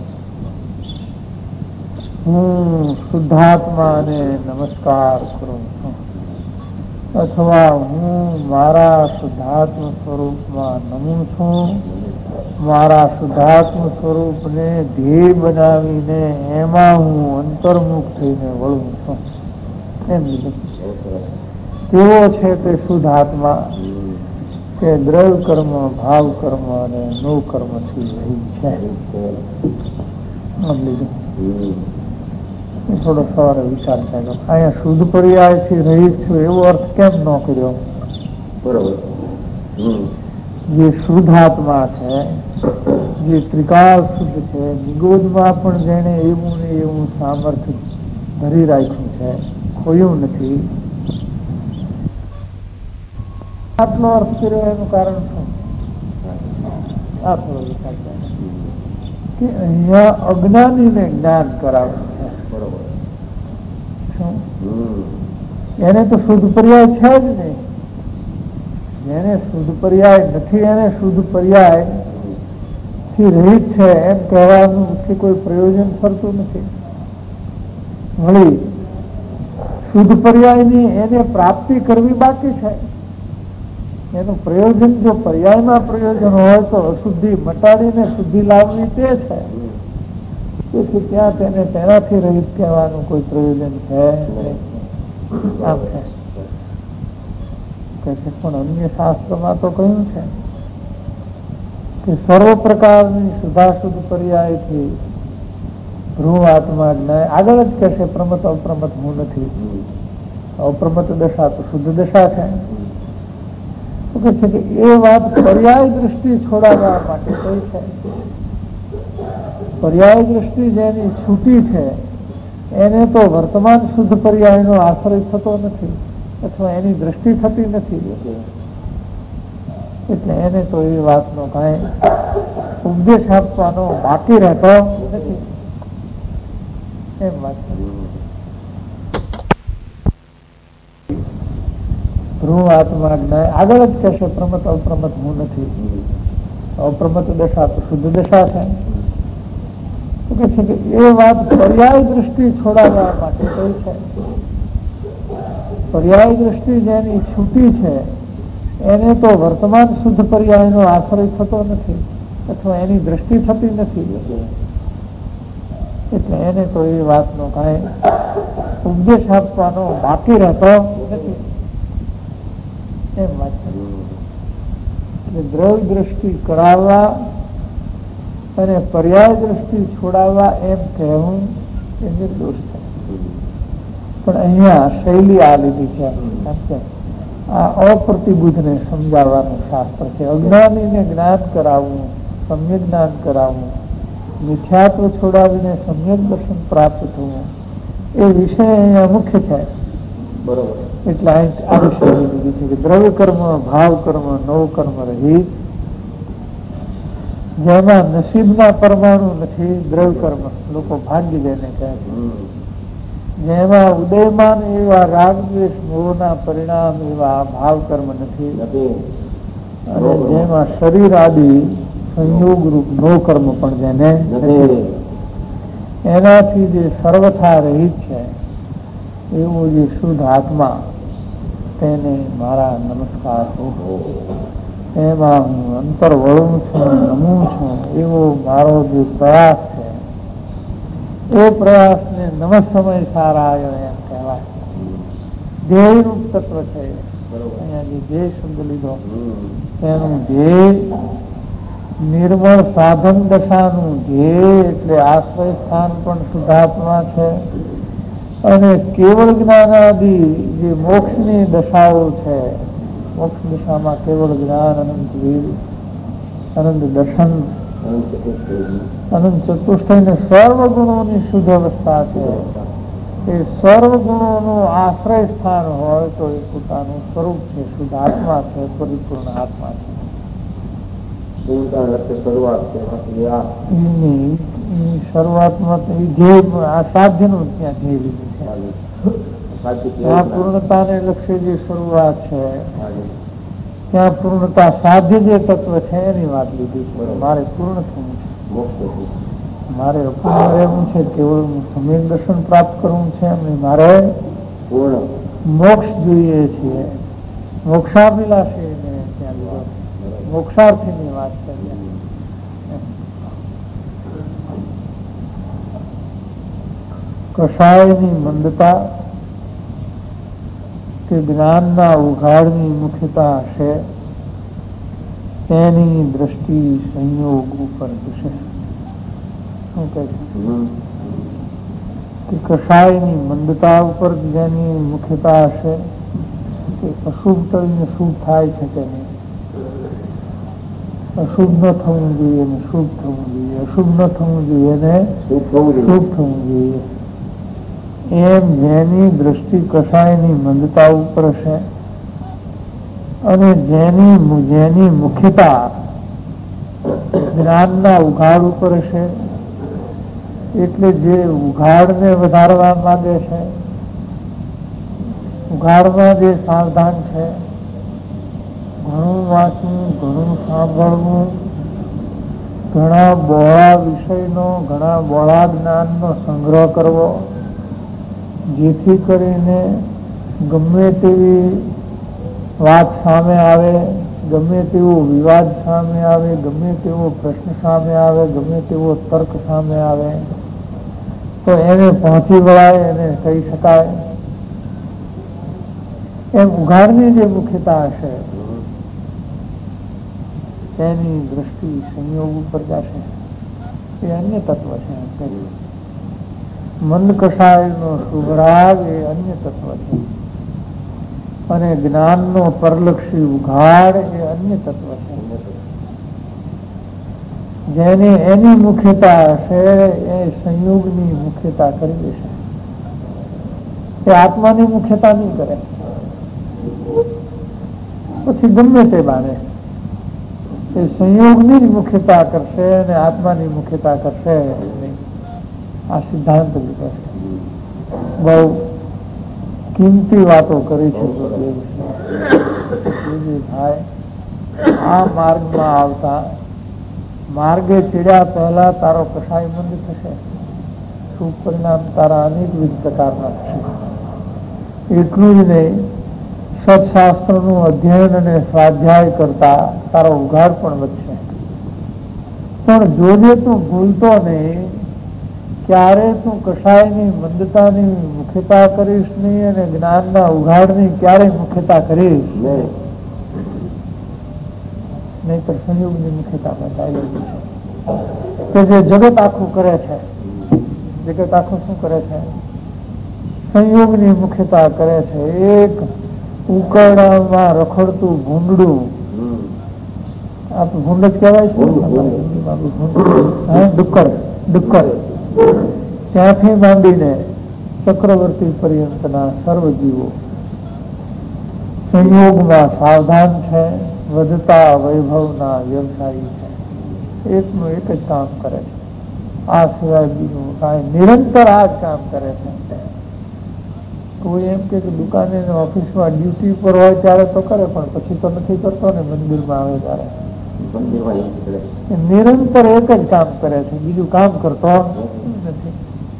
હું શુદ્ધાત્માને નમસ્કાર કરું છું અથવા હું મારા શુદ્ધાત્મ સ્વરૂપમાં નમું છું. મારા શુદ્ધાત્મ સ્વરૂપને ધ્યેય બનાવીને એમાં હું અંતર્મુખ થઈને વળું છું. એમ લીધું. કેવો છે તે શુદ્ધ આત્મા કે દ્રવ્ય કર્મ, ભાવ કર્મ અને નો કર્મથી રહી છે. થોડો સવારે વિચાર છે કે અહીંયા શુદ્ધ પર્યાયથી રહી છું એવો અર્થ કેમ ન કર્યો? બરોબર. જે શુદ્ધ આત્મા છે, જે ત્રિકાળ શુદ્ધ છે, નિગોદમાં પણ જેને એવું ને એવું સામર્થ્ય ધરી રાખ્યું છે, ખોયું નથી, આટલો અર્થ કર્યો એનું કારણ શું? આ થોડો વિચાર કે અહીંયા અજ્ઞાનીને જ્ઞાન કરાવવું છે. બરોબર. શું એને તો શુદ્ધ પર્યાય છે જ નહીં. જેને શુદ્ધ પર્યાય નથી એને શુદ્ધ પર્યાય થી રહિત છે એમ કહેવાનું કે કોઈ પ્રયોજન ફરતું નથી. વળી શુદ્ધ પર્યાયની એને પ્રાપ્તિ કરવી બાકી છે. એનું પ્રયોજન જો પર્યાયમાં પ્રયોજન હોય તો અશુદ્ધિ મટાડીને શુદ્ધિ લાવવી તે છે. તેથી ત્યાં તેને તેનાથી રહિત કહેવાનું કોઈ પ્રયોજન છે આમ છે. પણ અન્ય શાસ્ત્રમાં તો કહ્યું છે કે સર્વ પ્રકારની શુદ્ધાશુદ્ધ પર્યાયથી ધ્રુવ આત્મા જ્ઞાય. આગળ જ કહેશે પ્રમત અપ્રમત હું નથી. અપ્રમત દશા તો શુદ્ધ દશા છે. તો કહે છે કે એ વાત પર્યાય દ્રષ્ટિ છોડાવવા માટે કઈ છે. પર્યાય દ્રષ્ટિ જેની છૂટી છે એને તો વર્તમાન શુદ્ધ પર્યાયનો આશ્રય થતો નથી અથવા એની દ્રષ્ટિ થતી નથી. એટલે એને તો એ વાતનો કાંઈ ઉપદેશ આપવાનો બાકી રહેતો નથી એમ વાત છે. ધ્રુવ આત્મા જ્ઞાય. આગળ જ કહેશે પ્રમત અપ્રમત હું નથી. અપ્રમત દશા તો શુદ્ધ દશા છે. તો કહે છે કે એ વાત પર્યાય દ્રષ્ટિ છોડાવવા માટે કઈ છે. પર્યાય દ્રષ્ટિ જેની છૂટી છે એને તો વર્તમાન શુદ્ધ પર્યાયનો આશ્રય થતો નથી અથવા એની દ્રષ્ટિ થતી નથી. એટલે એને તો એ વાતનો કાંઈ ઉપદેશ આપવાનો બાકી રહેતો નથી એમ વાત છે. એટલે દ્રવ્ય દ્રષ્ટિ કરાવવા અને પર્યાય દ્રષ્ટિ છોડાવવા એમ કહેવું એ નિર્દોષ છે. પણ અહીંયા શૈલી આ લીધી છે. આ અપ્રતિબુદ્ધને સમજાવવાનું શાસ્ત્ર છે. અજ્ઞાનીને જ્ઞાન કરાવવું, સમ્યક જ્ઞાન કરાવવું, મિથ્યાત્વ છોડાવીને સમ્યક દર્શન પ્રાપ્ત થવું એ વિષય અહીંયા મુખ્ય છે. બરોબર. એટલે આવી શૈલી લીધી છે કે દ્રવ્ય કર્મ, ભાવ કર્મ, નવ કર્મ રહિત, જેમાં નસીબના પરમાણુ નથી. દ્રવ્ય કર્મ લોકો ભાંગી દઈને કહે છે. જેમાં ઉદયમાન એવા રાગ દ્વેષ મોહના પરિણામ એવા ભાવ કર્મ નથી. અને જેમાં શરીર આદિ સંયોગ રૂપ નો કર્મ પણ જેને નથી. એનાથી જે સર્વથા રહિત છે એવો જે શુદ્ધ આત્મા તેને મારા નમસ્કાર. એમાં હું અંતર વળું છું, નમું છું એવો મારો જે પ્રયાસ છે એ પ્રયાસને નમસ્સમય સારાયો એમ કહેવાય. ધ્યેય રૂપ તત્વ છે. અહીંયા જે ધ્યેય શબ્દ લીધો એનું ધ્યેય નિર્મળ સાધન દશાનું ધ્યેય એટલે આશ્રય સ્થાન પણ શુદ્ધાત્મા છે. અને કેવળ જ્ઞાનાદિ જે મોક્ષની દશાઓ છે, મોક્ષ દિશામાં કેવળ જ્ઞાન, અનંત વીર, અનંત દર્શન, અનંત ચતુષ્ટય ને સર્વ ગુણોની શુદ્ધ અવસ્થા છે. એ સર્વ ગુણોનું આશ્રય સ્થાન હોય તો એ પોતાનું સ્વરૂપ છે, શુદ્ધ આત્મા છે, પરિપૂર્ણ આત્મા છે. શરૂઆતમાં તો એ ધ્યેય આ સાધ્યનું ત્યાં ધ્યેય લીધું છે. ત્યાં પૂર્ણતાને લક્ષ્ય જે શરૂઆત છે ત્યાં પૂર્ણતા સાધ્ય જે તત્વ છે એની વાત લીધી છે. મારે પૂર્ણ થવું છે, મારે અપૂર્ણ રહેવું છે, કેવળ સમ્યક દર્શન પ્રાપ્ત કરવું છે અને મારે મોક્ષ જોઈએ છીએ. મોક્ષાભિલાષી ને ત્યાં લીધો, મોક્ષાર્થીની વાત કરીએ. કષાયની મંદતા કે જ્ઞાનના ઉઘાડની મુખ્યતા હશે તેની દ્રષ્ટિ સંયોગ ઉપર જશે. શું કહે છે કે કષાયની મંદતા ઉપર જેની મુખ્યતા હશે કે અશુભ કરીને શુભ થાય છે કે નહીં, અશુભ ન થવું જોઈએ ને શુભ થવું જોઈએ, અશુભ ન થવું જોઈએ ને શુભ થવું જોઈએ, એમ જેની દ્રષ્ટિ કષાયની મંદતા ઉપર છે અને જેની મુખ્યતા જ્ઞાનના ઉઘાડ ઉપર છે, એટલે જે ઉઘાડને વધારવા માંગે છે, ઉઘાડમાં જે સાવધાન છે, ઘણું વાંચવું, ઘણું સાંભળવું, ઘણા બહોળા વિષયનો, ઘણા બહોળા જ્ઞાનનો સંગ્રહ કરવો, જેથી કરીને ગમે તેવી વાત સામે આવે, ગમે તેવો વિવાદ સામે આવે, ગમે તેવો પ્રશ્ન સામે આવે, ગમે તેવો તર્ક સામે આવે તો એને પહોંચી વળાય, એને કહી શકાય. એમ ઉઘાડની જે મુખ્યતા હશે તેની દ્રષ્ટિ સંયોગ ઉપર જશે. એ અન્ય તત્વ છે. મંદ કષાયનો શુભરાગ એ અન્ય તત્વ છે અને જ્ઞાનનો પરલક્ષી ઉઘાડ એ અન્ય તત્વ છે. જેને એની મુખ્યતા હશે એ સંયોગની મુખ્યતા કરી દેશે. એ આત્માની મુખ્યતા નહીં કરે, પછી ગમે તે બાને એ સંયોગની જ મુખ્યતા કરશે અને આત્માની મુખ્યતા કરશે નહીં. આ સિદ્ધાંત લીધો છે. બહુ કિંમતી વાતો કરી છે. ભાઈ આ માર્ગમાં આવતા માર્ગે ચડ્યા પહેલા તારો કષાય મંદ થશે, શું પરિણામ તારા અનેકવિધ પ્રકારના થશે. એટલું જ નહીં, સત્શાસ્ત્રનું અધ્યયન અને સ્વાધ્યાય કરતા તારો ઉઘાડ પણ વધશે. પણ જોજે તું ભૂલતો નહીં, ક્યારે તું કષાયની મંદતાની મુખ્યતા કરીશ નહીં અને જ્ઞાનના ઉઘાડની ક્યારેય મુખ્યતા કરીશ નહીં તો સંયોગની મુખ્યતામાં ચાલી છે. કે જે જગત આખું કરે છે, જગત આખું શું કરે છે? સંયોગની મુખ્યતા કરે છે. એક ઉકરડામાં રખડતું ભૂંડડું, આપણે ભૂંડ જ કહેવાય છે, ડુક્કર, ત્યાંથી માંડીને ચક્રવર્તી પર્યંતના સર્વ જીવો સંયોગમાં સાવધાન છે, વધતા વૈભવના વ્યવસાયી છે. એકનું એક જ કામ કરે છે, આ સિવાય બીજું કાંઈ નિરંતર આ જ કામ કરે છે. કોઈ એમ કે દુકાને ઓફિસમાં ડ્યુટી પર હોય ત્યારે તો કરે, પણ પછી તો નથી કરતો ને. મંદિરમાં આવે ત્યારે નિરંતર એક જ કામ કરે છે, બીજું કામ કરતો નથી.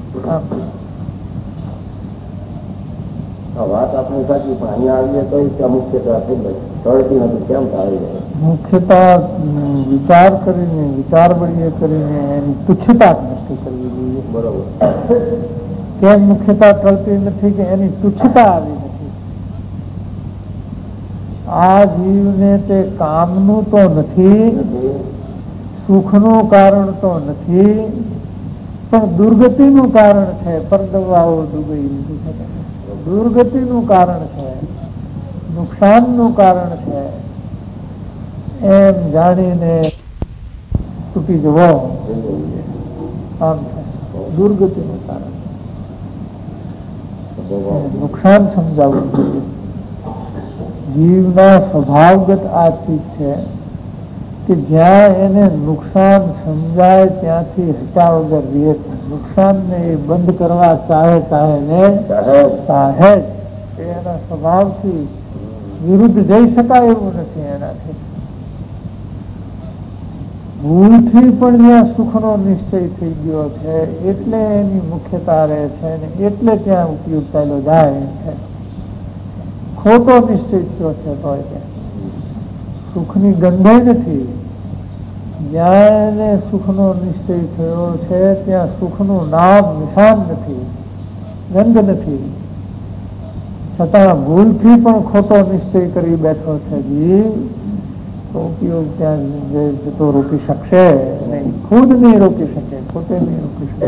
વાત આપણી સાચી, પણ અહીંયા આવીએ તો મુખ્યતા થઈ ગઈ નથી. કેમ આવી જાય? મુખ્યતા વિચાર કરીને, વિચાર બળીએ કરીને એની તુચ્છતા નક્કી કરવી જોઈએ. બરોબર. કેમ મુખ્યતા ટળતી નથી? કે એની તુચ્છતા આવી નથી. આ જીવને તે કામનું તો નથી, સુખનું કારણ તો નથી, પણ દુર્ગતિનું કારણ છે. પરદવાઓ ડૂબી લીધું છે, દુર્ગતિનું કારણ છે, નુકસાનનું કારણ છે, એમ જાણીને તૂટી જવો આમ છે. દુર્ગતિનું કારણ નુકસાન સમજાવવું જોઈએ. જીવના સ્વભાવગત આ ચીજ છે કે જ્યાં એને નુકસાન સમજાય ત્યાંથી હટા વગર રહે. નુકસાનને એ બંધ કરવા ચાહે એના સ્વભાવથી વિરુદ્ધ જઈ શકાય એવું નથી. એનાથી ભૂલથી પણ જ્યાં સુખનો નિશ્ચય થઈ ગયો છે એટલે એની મુખ્યતા રહે છે ને એટલે ત્યાં ઉપયોગ ચાલ્યો જાય છે. ખોટો નિશ્ચય થયો છે તો સુખની ગંધે નથી. જ્યાં એને સુખનો નિશ્ચય થયો છે ત્યાં સુખનું નામ નિશાન નથી, ગંધ નથી. છતાં ભૂલથી પણ ખોટો નિશ્ચય કરી બેઠો છે જી, તો ઉપયોગ ત્યાં જતો રોકી શકશે નહીં, ખુદ નહીં રોકી શકે, પોતે નહીં રોકી શકે.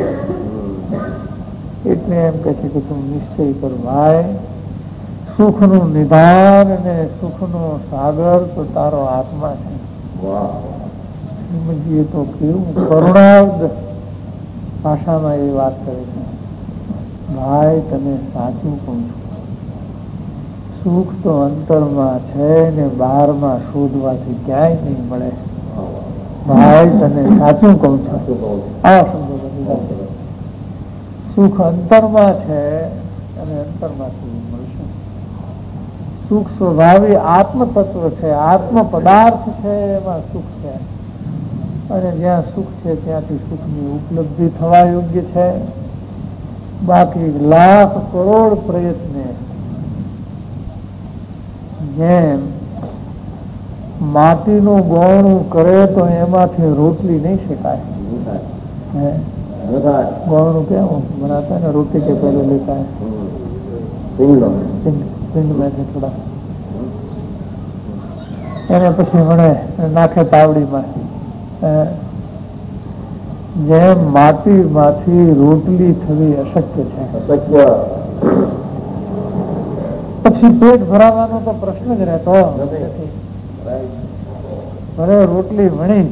એટલે એમ કે છે કે તું નિશ્ચય કર ભાઈ, સુખનું નિધાન અને સુખનો સાગર તો તારો આત્મા છે. શ્રીમદજીએ તો કેવું કરુણાર્દ ભાષામાં એ વાત કરે છે, ભાઈ તને સાચું કહું છું, સુખ તો અંતરમાં છે ને બહારમાં શોધવાથી ક્યાંય નહીં મળે. ભાઈ તને સાચું કહું છું, આ શબ્દો બધા, સુખ અંતરમાં છે અને અંતરમાંથી મળશે. સુખ સ્વભાવી આત્મ તત્વ છે, આત્મ પદાર્થ છે, એમાં સુખ છે. અને જ્યાં સુખ છે ત્યાંથી સુખની ઉપલબ્ધિ થવા યોગ્ય છે. બાકી લાખ કરોડ પ્રયત્ને જેમ માટીનું ગોણું કરે તો એમાંથી રોટલી નહીં શેકાય. ગોણું કેવું બનાતા है रोटी के पहले लेता है पिंड में से थोड़ा એને પછી વણે નાખે તાવડીમાં. જેમ માટીમાંથી રોટલી થવી અશક્ય છે, પછી પેટ ભરાવાનો તો પ્રશ્ન જ રહેતો નથી. ભલે રોટલી વણી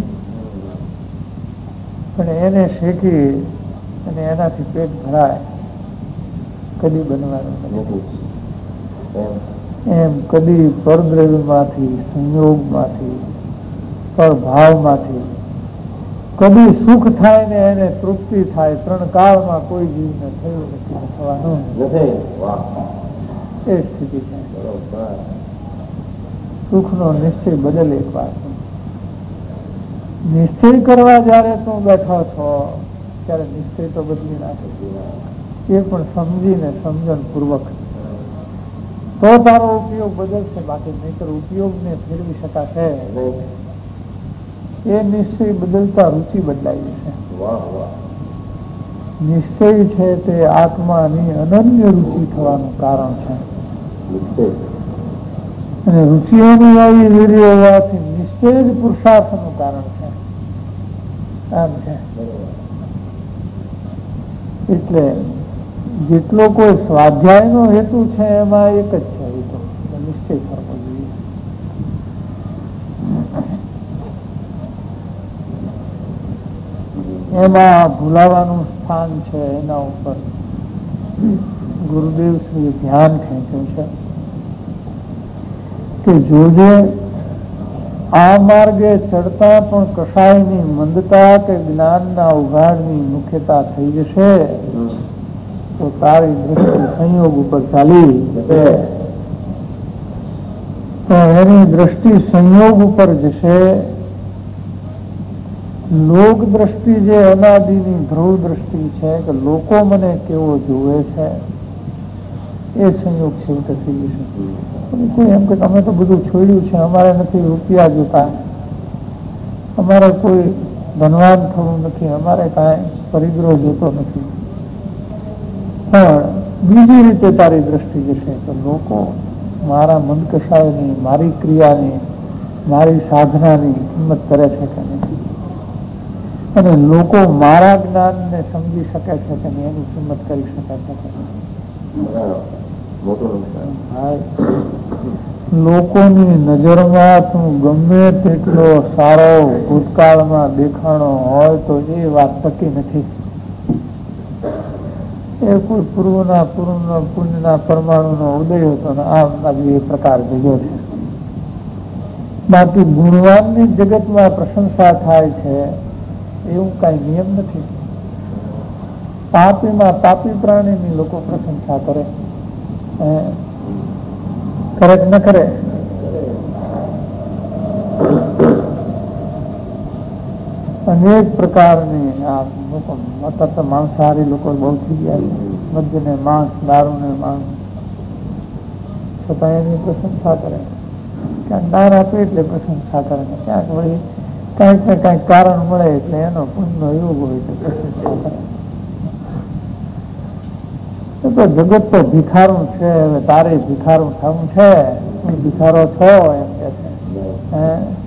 પણ એને શેકી અને એનાથી પેટ ભરાય કદી બનવાનું નથી. એમ કદી પરદ્રવ્યમાંથી, સંયોગમાંથી, પરભાવમાંથી કદી સુખ થાય ને એને તૃપ્તિ થાય, ત્રણ કાળમાં કોઈ જીવને થયું નથી, થવાનું એ સ્થિતિ છે. સુખનો નિશ્ચય બદલ. એક વાત નિશ્ચય કરવા જયારે તું બેઠો છો ત્યારે નિશ્ચય તો બદલી નાખે, એ પણ સમજીને સમજણ પૂર્વક, તો તારો ઉપયોગ બદલશે. બાકી નહીતર ઉપયોગને ફેરવી શકાશે. એ નિશ્ચય બદલતા રુચિ બદલાઈ જશે. નિશ્ચય છે તે આત્માની અનન્ય રુચિ થવાનું કારણ છે. અને રુચિઓની આવી વીર્ય હોવાથી નિશ્ચય જ પુરુષાર્થનું કારણ છે. આમ છે. એટલે જેટલો કોઈ સ્વાધ્યાયનો હેતુ છે એમાં એક જ છે, એ તો નિશ્ચય કરવો જોઈએ. એમાં ભૂલાવાનું સ્થાન છે, એના ઉપર ગુરુદેવ શ્રી ધ્યાન ખેંચ્યું છે કે જોજે આ માર્ગે ચડતા પણ કશાયની મંદતા કે જ્ઞાનના ઉઘાડની મુખ્યતા થઈ જશે તો તારી દ્રષ્ટિ સંયોગ ઉપર ચાલી તો એની દ્રષ્ટિ સંયોગ ઉપર જશે. લોક દ્રષ્ટિ જે અનાદિની ધ્રુવ દ્રષ્ટિ છે કે લોકો મને કેવો જોવે છે, એ સંયોગ છેવટે થઈ જશે. કોઈ એમ કે અમે તો બધું છોડ્યું છે, અમારે નથી રૂપિયા જોતા, અમારે કોઈ ધનવાન થવું નથી, અમારે કાંઈ પરિગ્રહ જોતો નથી, પણ બીજી રીતે તારી દ્રષ્ટિ જશે તો લોકો મારા મનકશાયની, મારી ક્રિયાની, મારી સાધનાની કિંમત કરે છે કે નહીં, અને લોકો મારા જ્ઞાનને સમજી શકે છે કે નહીં, એની કિંમત કરી શકે છે કે નહીં. લોકોની નજરમાં તું ગમે તેટલો સારો ભૂતકાળમાં દેખાણો હોય તો એ વાત ટકી નથી. એ કોઈ પૂર્વના પુણ્યના પરમાણુનો ઉદય હતો ને આ બાજુ એ પ્રકાર ભેગો છે. બાકી ગુણવાનની જગતમાં પ્રશંસા થાય છે એવું કઈ નિયમ નથી. પાપીમાં પાપી પ્રાણીની લોકો પ્રશંસા કરે, કરે કે ન કરે? અનેક પ્રકારની આ લોકો અત્યારે માંસાહારી લોકો બહુ થઈ ગયા છે, મદ્યને માંસ, દારૂને માંસ, છતાં એની પ્રશંસા કરે. ક્યાંક દાન આપે એટલે પ્રશંસા કરે, ક્યાંક વળી કાંઈક ને કાંઈક કારણ મળે એટલે એનો પુણ્યનો યોગ હોય તો પ્રશંસા કરે. તો જગત તો ભિખારું છે, હવે તારે ભિખારું થવું છે, ભિખારો છો એમ કે છે.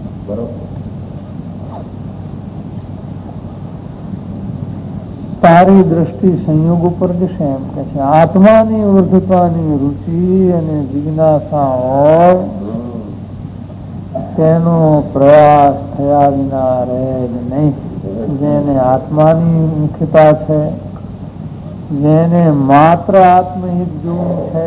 તારી દ્રષ્ટિ સંયોગ ઉપર જશે એમ કે છે. આત્માની ઉર્ધ્વતાની રુચિ અને જિજ્ઞાસા હોય તેનો પ્રયાસ થયા વિના રહે જ નહીં. જેને આત્માની મુખ્યતા છે, જેને માત્ર આત્મહિત જોવું છે,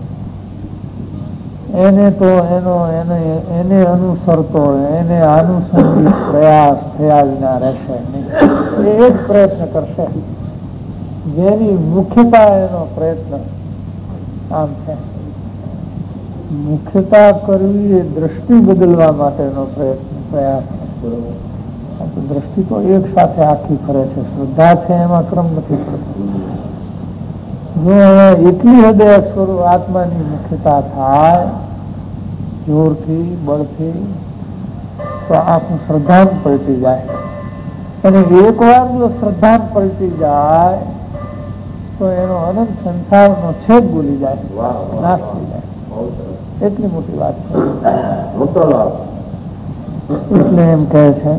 એને તો એને અનુસરતો એને આનુષંગિક પ્રયાસ થયા વિના રહેશે નહીં. એ જ પ્રયત્ન કરશે જેની મુખ્યતા એનો પ્રયત્ન આમ છે. મુખ્યતા કરવી એ દ્રષ્ટિ બદલવા માટેનો પ્રયાસ છે. દ્રષ્ટિ તો એક સાથે આખી ફરે છે. શ્રદ્ધા છે એમાં ક્રમ નથી પડતો. જો એટલી હદે સ્વરૂપ આત્માની મુખ્યતા થાય જોરથી બળથી તો આખું શ્રદ્ધાન પલટી જાય. અને એક વાર જો શ્રદ્ધાન પલટી જાય તો એનો અનંત સંસારનો છેદ ભૂલી જાય, નાશ થઈ જાય. એટલી મોટી વાત છે. એટલે એમ કહે છે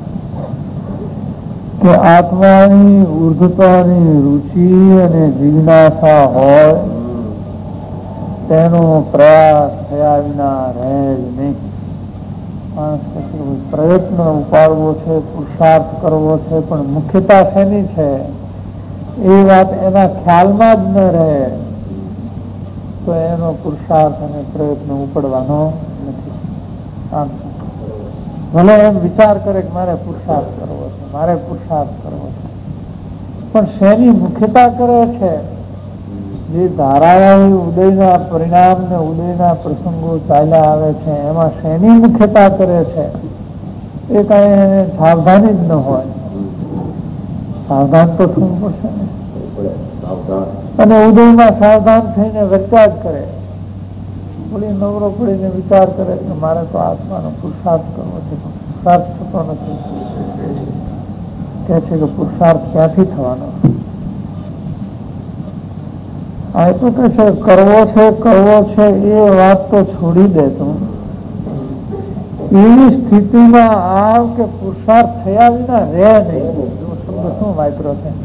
કે આત્માની ઉર્ધ્વતાની રુચિ અને જિજ્ઞાસા હોય તેનો પ્રયાસ થયા વિના રહે જ નહીં. માણસ પ્રયત્ન ઉપાડવો છે, પુરુષાર્થ કરવો છે, પણ મુખ્યતા શેની છે એ વાત એના ખ્યાલમાં જ ન રહે તો એનો પુરુષાર્થ અને પ્રયત્ન ઉપડવાનો નથી. આમ ભલે એમ વિચાર કરે કે મારે પુરુષાર્થ કરવો છે, મારે પુરુષાર્થ કરવો છે, પણ શેની મુખ્યતા કરે છે? જે ધારાવાહી ઉદયના પરિણામ ને ઉદયના પ્રસંગો ચાલ્યા આવે છે એમાં શેની મુખ્યતા કરે છે એ કઈ એને સાવધાની જ ન હોય. સાવધાન તો થવું પડશે ને. અને ઉદયમાં સાવધાન થઈને વર્તા જ કરે. થોડી નવરો પડીને વિચાર કરે કે મારે તો આત્માનો પુરુષાર્થ કરવો છે, પુરુષાર્થ થતો નથી. કે છે કે પુરુષાર્થ ક્યાંથી થવાનો? આ તો કે છે કરવો છે એ વાત તો છોડી દે. તું એવી સ્થિતિમાં આવ કે પુરુષાર્થ થયા વિના રહે નહીં. શબ્દ શું વાપર્યો છે?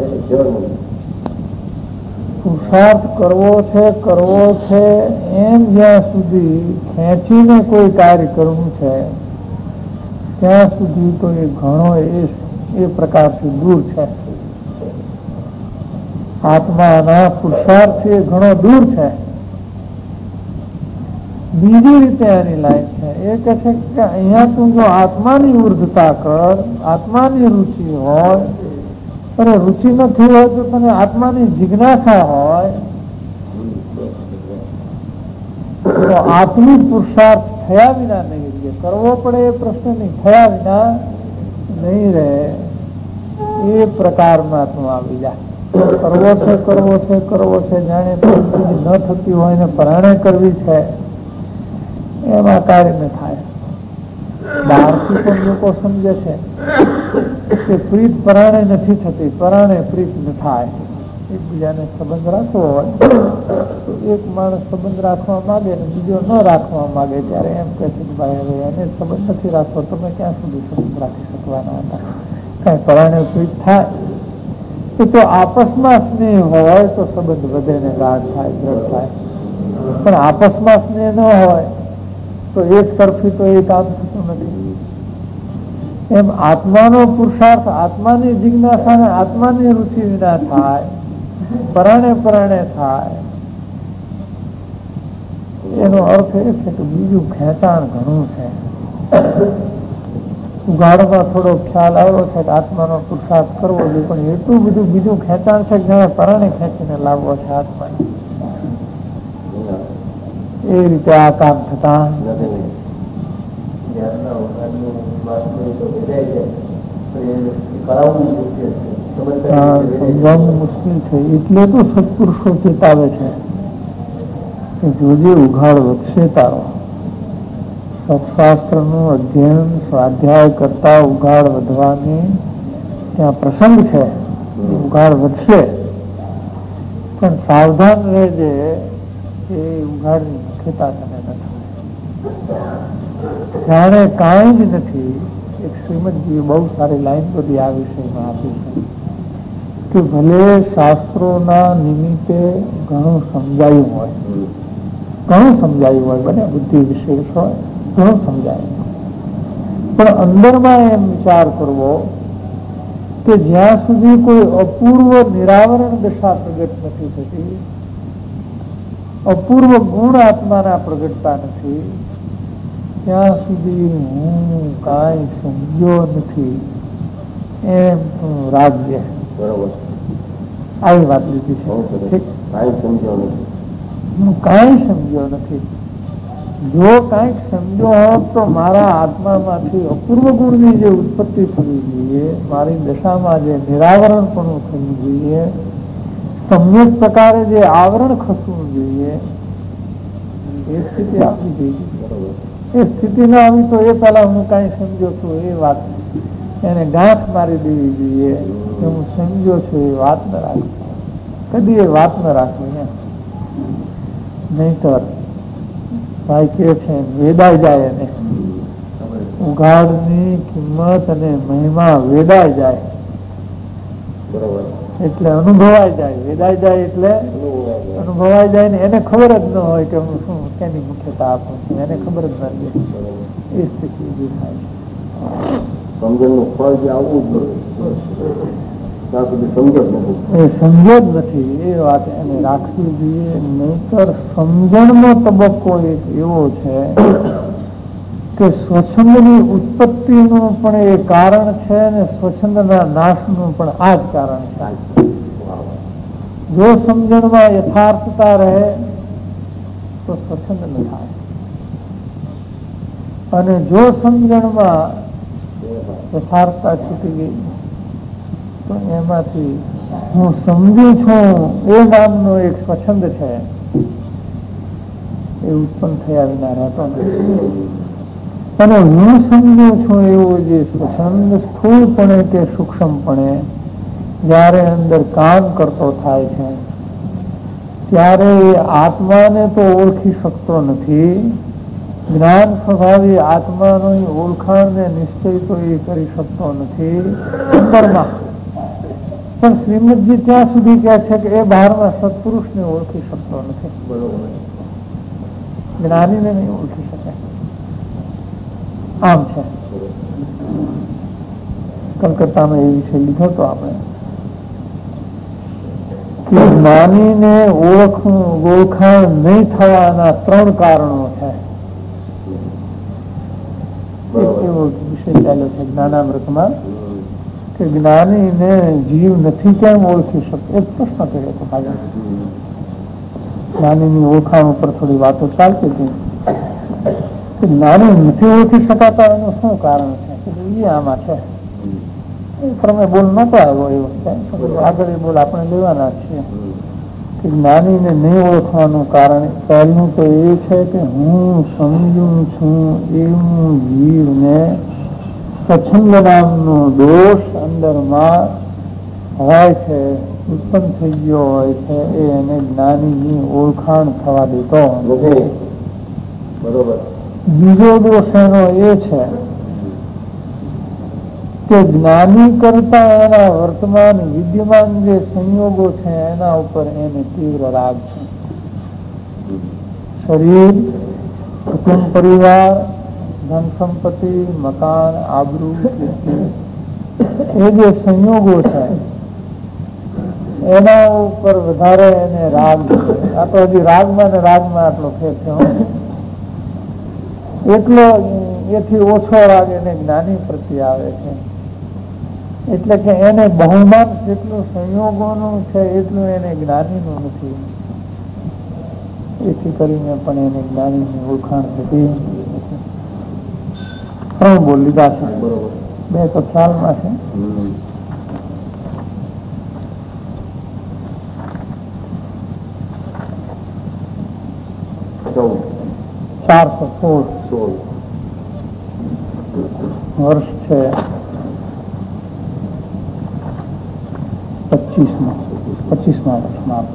પુરુષાર્થ કરવો છે એમ જ્યાં સુધી ખેંચીને કોઈ કાર્ય કરવું છે ત્યાં સુધી તો એ ઘણો એ પ્રકારથી દૂર છે. આત્માના પુરુષાર્થથી ઘણો દૂર છે. બીજી રીતે આની લાઈન છે. એ કહે છે કે અહીંયા તું જો આત્માની ઉર્ધ્વતા કર, આત્માની રુચિ હોય, અને રુચિ નથી હોય તો તને આત્માની જિજ્ઞાસા હોય તો આત્મિક પુરુષાર્થ થયા વિના નહીં રહે. કરવો પડે એ પ્રશ્ન નહીં, થયા વિના નહીં રહે. એ પ્રકારમાં તું આવી જાય. કરવો છે જાણે ન થતી હોય ને પરાણે કરવી છે એમાં કાર્ય ન થાય. બહારથી પણ લોકો સમજે છે કે પ્રીત પરાણે નથી થતી, પરાણે પ્રીત ન થાય. એકબીજાને સંબંધ રાખવો હોય તો એક માણસ સંબંધ રાખવા માંગે ને બીજો ન રાખવા માંગે ત્યારે એમ કહે છે કે ભાઈ હવે એને સંબંધ નથી રાખવો, તમે ક્યાં સુધી સંબંધ રાખી શકવાના હતા? કઈ પરાણે પ્રીત થાય તો આપસમાં સ્નેહ હોય તો સંબંધ વધે ને ગાઢ થાય, દ્રઢ થાય. પણ આપસમાં સ્નેહ ન હોય તો એક તરફી તો એ કામ થતું નથી. એમ આત્માનો પુરુષાર્થ, આત્માની જિજ્ઞાસા ને આત્માની રુચિ વિના થાય, પરાણે થાય. એનો અર્થ એ છે કે બીજું ખેંચાણ ઘણું છે. ઉઘાડમાં થોડો ખ્યાલ આવ્યો છે કે આત્માનો પુરુષાર્થ કરવો જોઈએ, પણ એટલું બધું બીજું ખેંચાણ છે કે જાણે પરાણે ખેંચીને લાવવો છે આત્માને. એ રીતે આ કામ થતા સમજવાનું મુશ્કેલ છે. એટલે તો સત્પુરુષો ચેતાવે છે કે જોજે ઉઘાડ વધશે તારો. સત્શાસ્ત્રનું અધ્યયન સ્વાધ્યાય કરતા ઉઘાડ વધવાની ત્યાં પ્રસંગ છે. ઉઘાડ વધશે તો પણ સાવધાન રહેજે એ ઉઘાડની મુખ્યતા તને ન થાય. જાણે કાંઈ જ નથી. એક શ્રીમદજીએ બહુ સારી લાઈન બધી આ વિષયમાં આપી છે કે ભલે શાસ્ત્રોના નિમિત્તે ઘણું સમજાયું હોય, બને બુદ્ધિ વિશેષ હોય, ઘણું સમજાયું, પણ અંદરમાં એમ વિચાર કરવો કે જ્યાં સુધી કોઈ અપૂર્વ નિરાવરણ દશા પ્રગટ નથી થતી, અપૂર્વ ગુણ આત્માના પ્રગટતા નથી, ત્યાં સુધી હું કાંઈ સમજ્યો નથી એમ તું રાખજે. બરોબર, આવી વાત લીધી છે. હું કાંઈ સમજ્યો નથી. જો કાંઈક સમજ્યો હોત તો મારા આત્મામાંથી અપૂર્વ ગુણની જે ઉત્પત્તિ થવી જોઈએ, મારી દશામાં જે નિરાવરણપણું થવું જોઈએ, સમ્યક પ્રકારે જે આવરણ ખસવું જોઈએ, એ સ્થિતિ આવી ગઈ. એ સ્થિતિ ના આવી તો એ પહેલા હું કાંઈ સમજ્યો છું એ વાત એને ગાંઠ મારી દેવી જોઈએ કે હું સમજ્યો છું એ વાત ન રાખવી. કદી એ વાત ન રાખવી. નહીતર ભાઈ કે છે વેદાઈ જાય, એને ઉઘાડની કિંમત અને મહિમા વેદાઈ જાય. બરોબર, એટલે અનુભવાઈ જાય. વેદાઈ જાય એટલે અનુભવાઈ જાય ને એને ખબર જ ન હોય કે હું શું કેની મુખ્યતા આપું છું, એને ખબર જ નથી. એ સ્થિતિ ઉભી થાય છે. સમજણનું ફળ જે આવવું જ ત્યાં સુધી એ સમજો જ નથી. એ વાત એને રાખવી જોઈએ. નહીતર સમજણનો તબક્કો એક એવો છે કે સ્વચ્છંદની ઉત્પત્તિનું પણ એ કારણ છે અને સ્વચ્છંદના નાશનું પણ આ જ કારણ છે. જો સમજણમાં યથાર્થતા રહે તો સ્વચ્છંદ ન થાય, અને જો સમજણમાં યથાર્થતા છૂટી ગઈ તો એમાંથી હું સમજુ છું એ નામનો એક સ્વચ્છંદ છે એ ઉત્પન્ન થયા વિના રહેતો નથી. અને હું સમજુ છું એવું જે સ્વચ્છંદ સ્થૂળપણે કે સૂક્ષ્મપણે જ્યારે અંદર કામ કરતો થાય છે ત્યારે એ આત્માને તો ઓળખી શકતો નથી. જ્ઞાન સ્વભાવી આત્માનો ઓળખાણ ને નિશ્ચય તો એ કરી શકતો નથી અંદરમાં. પણ શ્રીમદજી ત્યાં સુધી કહે છે કે એ બહારમાં સત્પુરુષને ઓળખી શકતો નથી. જ્ઞાનીને નહીં ઓળખી શકે. આમ છે. કલકત્તામાં એ વિષય લીધો તો આપણે કે જ્ઞાનીને ઓળખાણ નહીં થવાના 3 કારણો છે. એવો વિષય ચાલ્યો છે જ્ઞાનામૃતમાં કે જ્ઞાનીને જીવ નથી કેમ ઓળખી શકે. એક પ્રશ્ન કર્યો હતો આગળ. જ્ઞાનીની ઓળખાણ ઉપર થોડી વાતો ચાલતી હતી કે જ્ઞાની નથી ઓળખી શકાતા એનું શું કારણ છે. એ આમાં છે. તમે બોલ નતો આવ્યો એવો છે. આગળ એ બોલ આપણે લેવાના છીએ કે જ્ઞાનીને નહીં ઓળખવાનું કારણ પહેલું તો એ છે કે હું સમજું છું એવું જીવને સ્વચ્છંદ નામનો દોષ અંદરમાં હોય છે, ઉત્પન્ન થઈ ગયો હોય છે, એ એને જ્ઞાનીની ઓળખાણ થવા દેતો નથી. બરોબર. બીજો દોષ એનો એ છે કે જ્ઞાની કરતા એના વર્તમાન વિદ્યમાન જે સંયોગો છે એના ઉપર એને તીવ્ર રાગ છે. શરીર, કુટુંબ પરિવાર, ધન સંપત્તિ, મકાન, આબરૂ, કીર્તિ, એ જે સંયોગો છે એના ઉપર વધારે એને રાગ છે. આ તો હજી રાગમાં ને રાગમાં આટલો ફેર છે. એટલો એથી ઓછો રાગ એને જ્ઞાની પ્રત્યે આવે છે. એટલે કે એને બહુમાન જેટલું સંયોગોનું છે એટલું એને જ્ઞાનીનું નથી. એથી કરીને પણ એને જ્ઞાનીની ઓળખાણ થતી નથી. 3 બોલ લીધા છે. 2 તો ખ્યાલમાં છે. વર્ષ છે 25માં. 25મા વર્ષમાં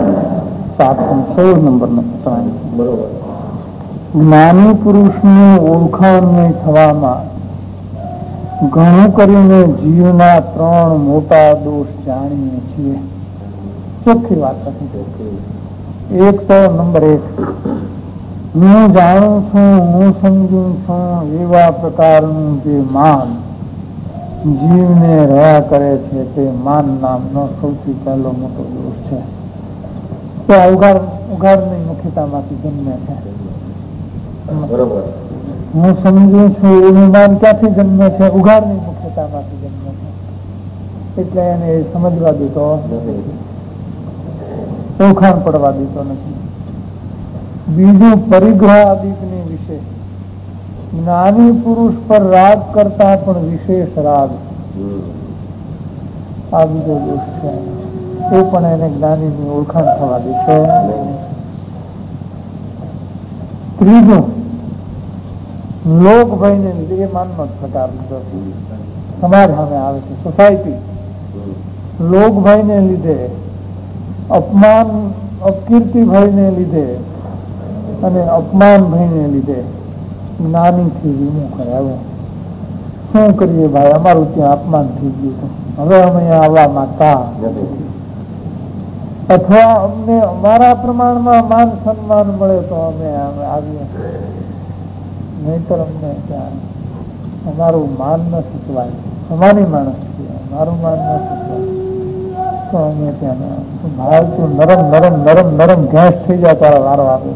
716 નંબરનો પ્રસંગ. બરોબર. જ્ઞાની પુરુષની ઓળખાણ થવામાં ઘણું કરીને જીવના 3 મોટા દોષ જાણીએ છીએ. ચોખ્ખી વાત નથી. એક તો નંબર 1, હું જાણું છું, હું સમજુ છું એવા પ્રકારનું જે માન જીવને રહ્યા કરે છે તે માન નામનો સૌથી પહેલો મોટો દોષ છે. તે ઉઘાડની મુખ્યતામાંથી જન્મે છે. બરોબર. હું સમજુ છું એનું માન ક્યાંથી જન્મે છે? ઉઘાડની મુખ્યતામાંથી જન્મે છે. એટલે એને એ સમજવા દેતો નથી, ઓળખાણ પડવા દેતો નથી. બીજું, પરિગ્રહ આદિકની વિશે જ્ઞાની પુરુષ પર રાગ કરતા પણ વિશેષ રાગ, આ બીજો દોષ છે. એ પણ એને જ્ઞાનીની ઓળખાણ થવા દે છે. ત્રીજું, લોક ભયને લીધે, એ માનનો જ પ્રકાર લીધો, સમાજ સામે આવે છે, સોસાયટી. લોક ભયને લીધે, અપમાન અપકીર્તિ ભયને લીધે અને અપમાન ભયને લીધે જ્ઞાનીથી વિમુખ રહ્યો. શું કરીએ ભાઈ, અમારું ત્યાં અપમાન થઈ ગયું, હવે અમે આવવા માંગતા નથી, અથવા અમને અમારા પ્રમાણમાં માન સન્માન મળે તો અમે આવીએ, નહીતર અમને ત્યાં અમારું માન ન સચવાય, સમાની માણસ છે, અમારું માન ન સચવાય તો અમે ત્યાં ભાઈ તું નરમ નરમ નરમ નરમ ઘેંસ થઈ જાય તારા વારો આવે.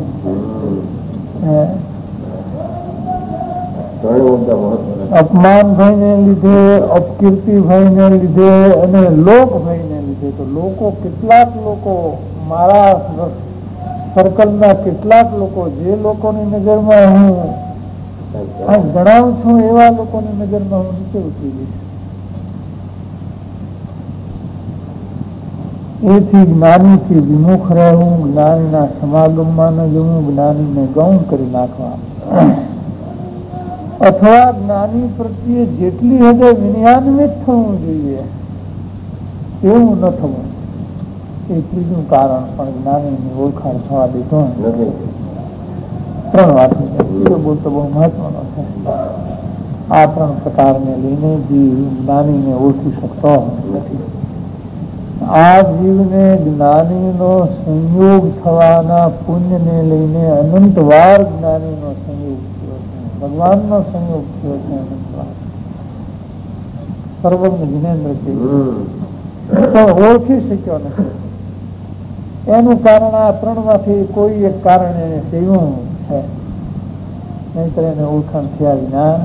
અપમાન ભયને લીધે, અપકીર્તિ ભયને લીધે અને લોક ભયને લીધે, તો લોકો, કેટલાક લોકો, મારા સર્કલના કેટલાક લોકો, જે લોકોની નજરમાં હું ગણાવું છું એવા લોકોની નજરમાં હું નીચે ઉતરી જઈશ. એથી જ્ઞાનીથી વિમુખ રહેવું, જ્ઞાનીના સમાગમમાં ન જવું, જ્ઞાનીને ગૌણ કરી નાખવા, અથવા જ્ઞાની પ્રત્યે જેટલી હદે વિનયાન્વિત થવું જોઈએ એવું ન થવું, એ ત્રીજું કારણ પણ જ્ઞાનીની ઓળખાણ થવા દેતો નથી. 3 વાત બહુ મહત્વનો છે. આ 3 પ્રકારને લઈને જીવ જ્ઞાનીને ઓળખી શકતો નથી. આ જીવને જ્ઞાનીનો સંયોગ થવાના પુણ્યને લઈને અનંત વાર જ્ઞાનીનો સંયોગ થયો છે, ભગવાનનો સંયોગ થયો છે, અનંત વાર. સર્વજ્ઞ જિનેન્દ્ર પણ ઓળખી શક્યો નથી. એનું કારણ આ 3 માંથી કોઈ એક કારણ એને સેવું છે, નહીતર એને ઓળખાણ થયા વિના.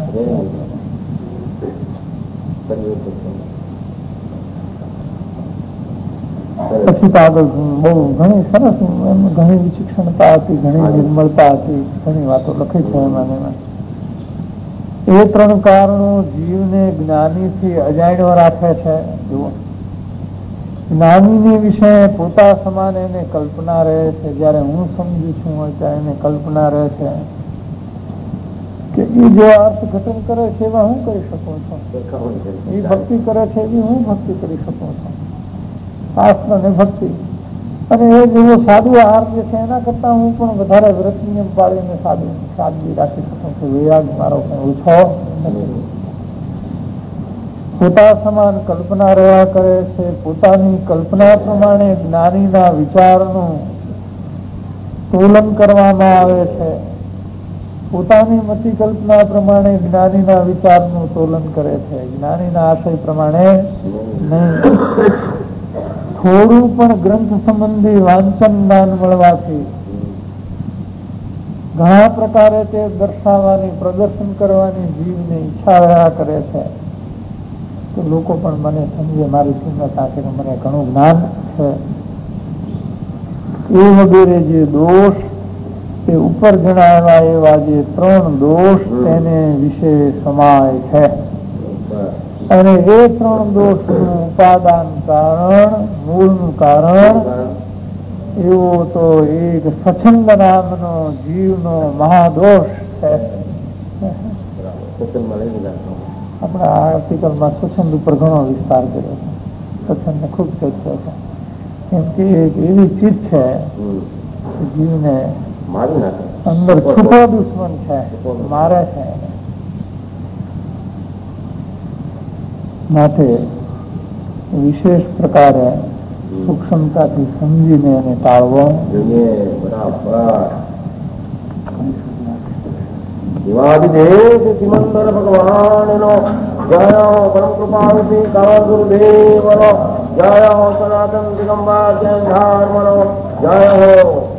પછી તો આગળ બહુ ઘણી સરસ, ઘણી વિચક્ષણતા હતી, ઘણી નિર્મળતા હતી, ઘણી વાતો લખી છે એમાં. એ 3 કારણો જીવને જ્ઞાનીથી અજાણ્યો રાખે છે. જુઓ, જ્ઞાનીની વિશે પોતા સમાન એને કલ્પના રહે છે. જયારે હું સમજુ છું હોય ત્યારે એને કલ્પના રહે છે કે એ જે અર્થઘટન કરે છે એવા હું કરી શકું છું, એ ભક્તિ કરે છે એવી હું ભક્તિ કરી શકું છું, શાસ્ત્ર અને ભક્તિ. અને એ જેવો સાદું આહાર જે છે એના કરતા હું પણ વધારે વ્રત નિયમ પાડીને સાદગી રાખી શકું છું. વિરાગ મારો કઈ ઓછો નથી. પોતા સમાન કલ્પના રહ્યા કરે છે. પોતાની કલ્પના પ્રમાણે જ્ઞાનીના વિચારનું તોલન કરવામાં આવે છે. પોતાની મતિ કલ્પના પ્રમાણે જ્ઞાનીના વિચારનું તોલન કરે છે, જ્ઞાનીના આશય પ્રમાણે નહીં. થોડું પણ ગ્રંથ સંબંધી વાંચન જ્ઞાન મળવાથી ઘણા પ્રકારે તે દર્શાવવાની, પ્રદર્શન કરવાની જીવને ઈચ્છા રહ્યા કરે છે. તો લોકો પણ મને સમજે, મારી કિંમત આપે, મને ઘણું જ્ઞાન છે. એ વગેરે જે દોષ, તે ઉપર જણાવ્યા એવા જે 3 દોષ તેને વિશે સમાય છે. અને એ 3 દોષનું ઉપાદાન કારણ, મૂળનું કારણ એવો તો એક સ્વચ્છંદ નામનો જીવનો મહાદોષ છે. આપણા આર્ટિકલમાં સ્વચ્છંદ ઉપર ઘણો વિસ્તાર કર્યો છે. સ્વચ્છંદ ખૂબ ચર્ચા છે. કેમ કે એક એવી ચીજ છે કે જીવને મારી નાખે અંદર છુપો દુશ્મન છે, મારે છે. માટે વિશેષ પ્રકારે સૂક્ષ્મતાથી સમજીને એને ટાળવો જોઈએ. બરાબર. શિવાદિદેવ સિમંદર ભગવાનનો જય હો. પરમ કૃપાળુ કાળ ગુરુદેવનો જય હો. સનાતન દિગંબર જૈન ધર્મનો જય હો.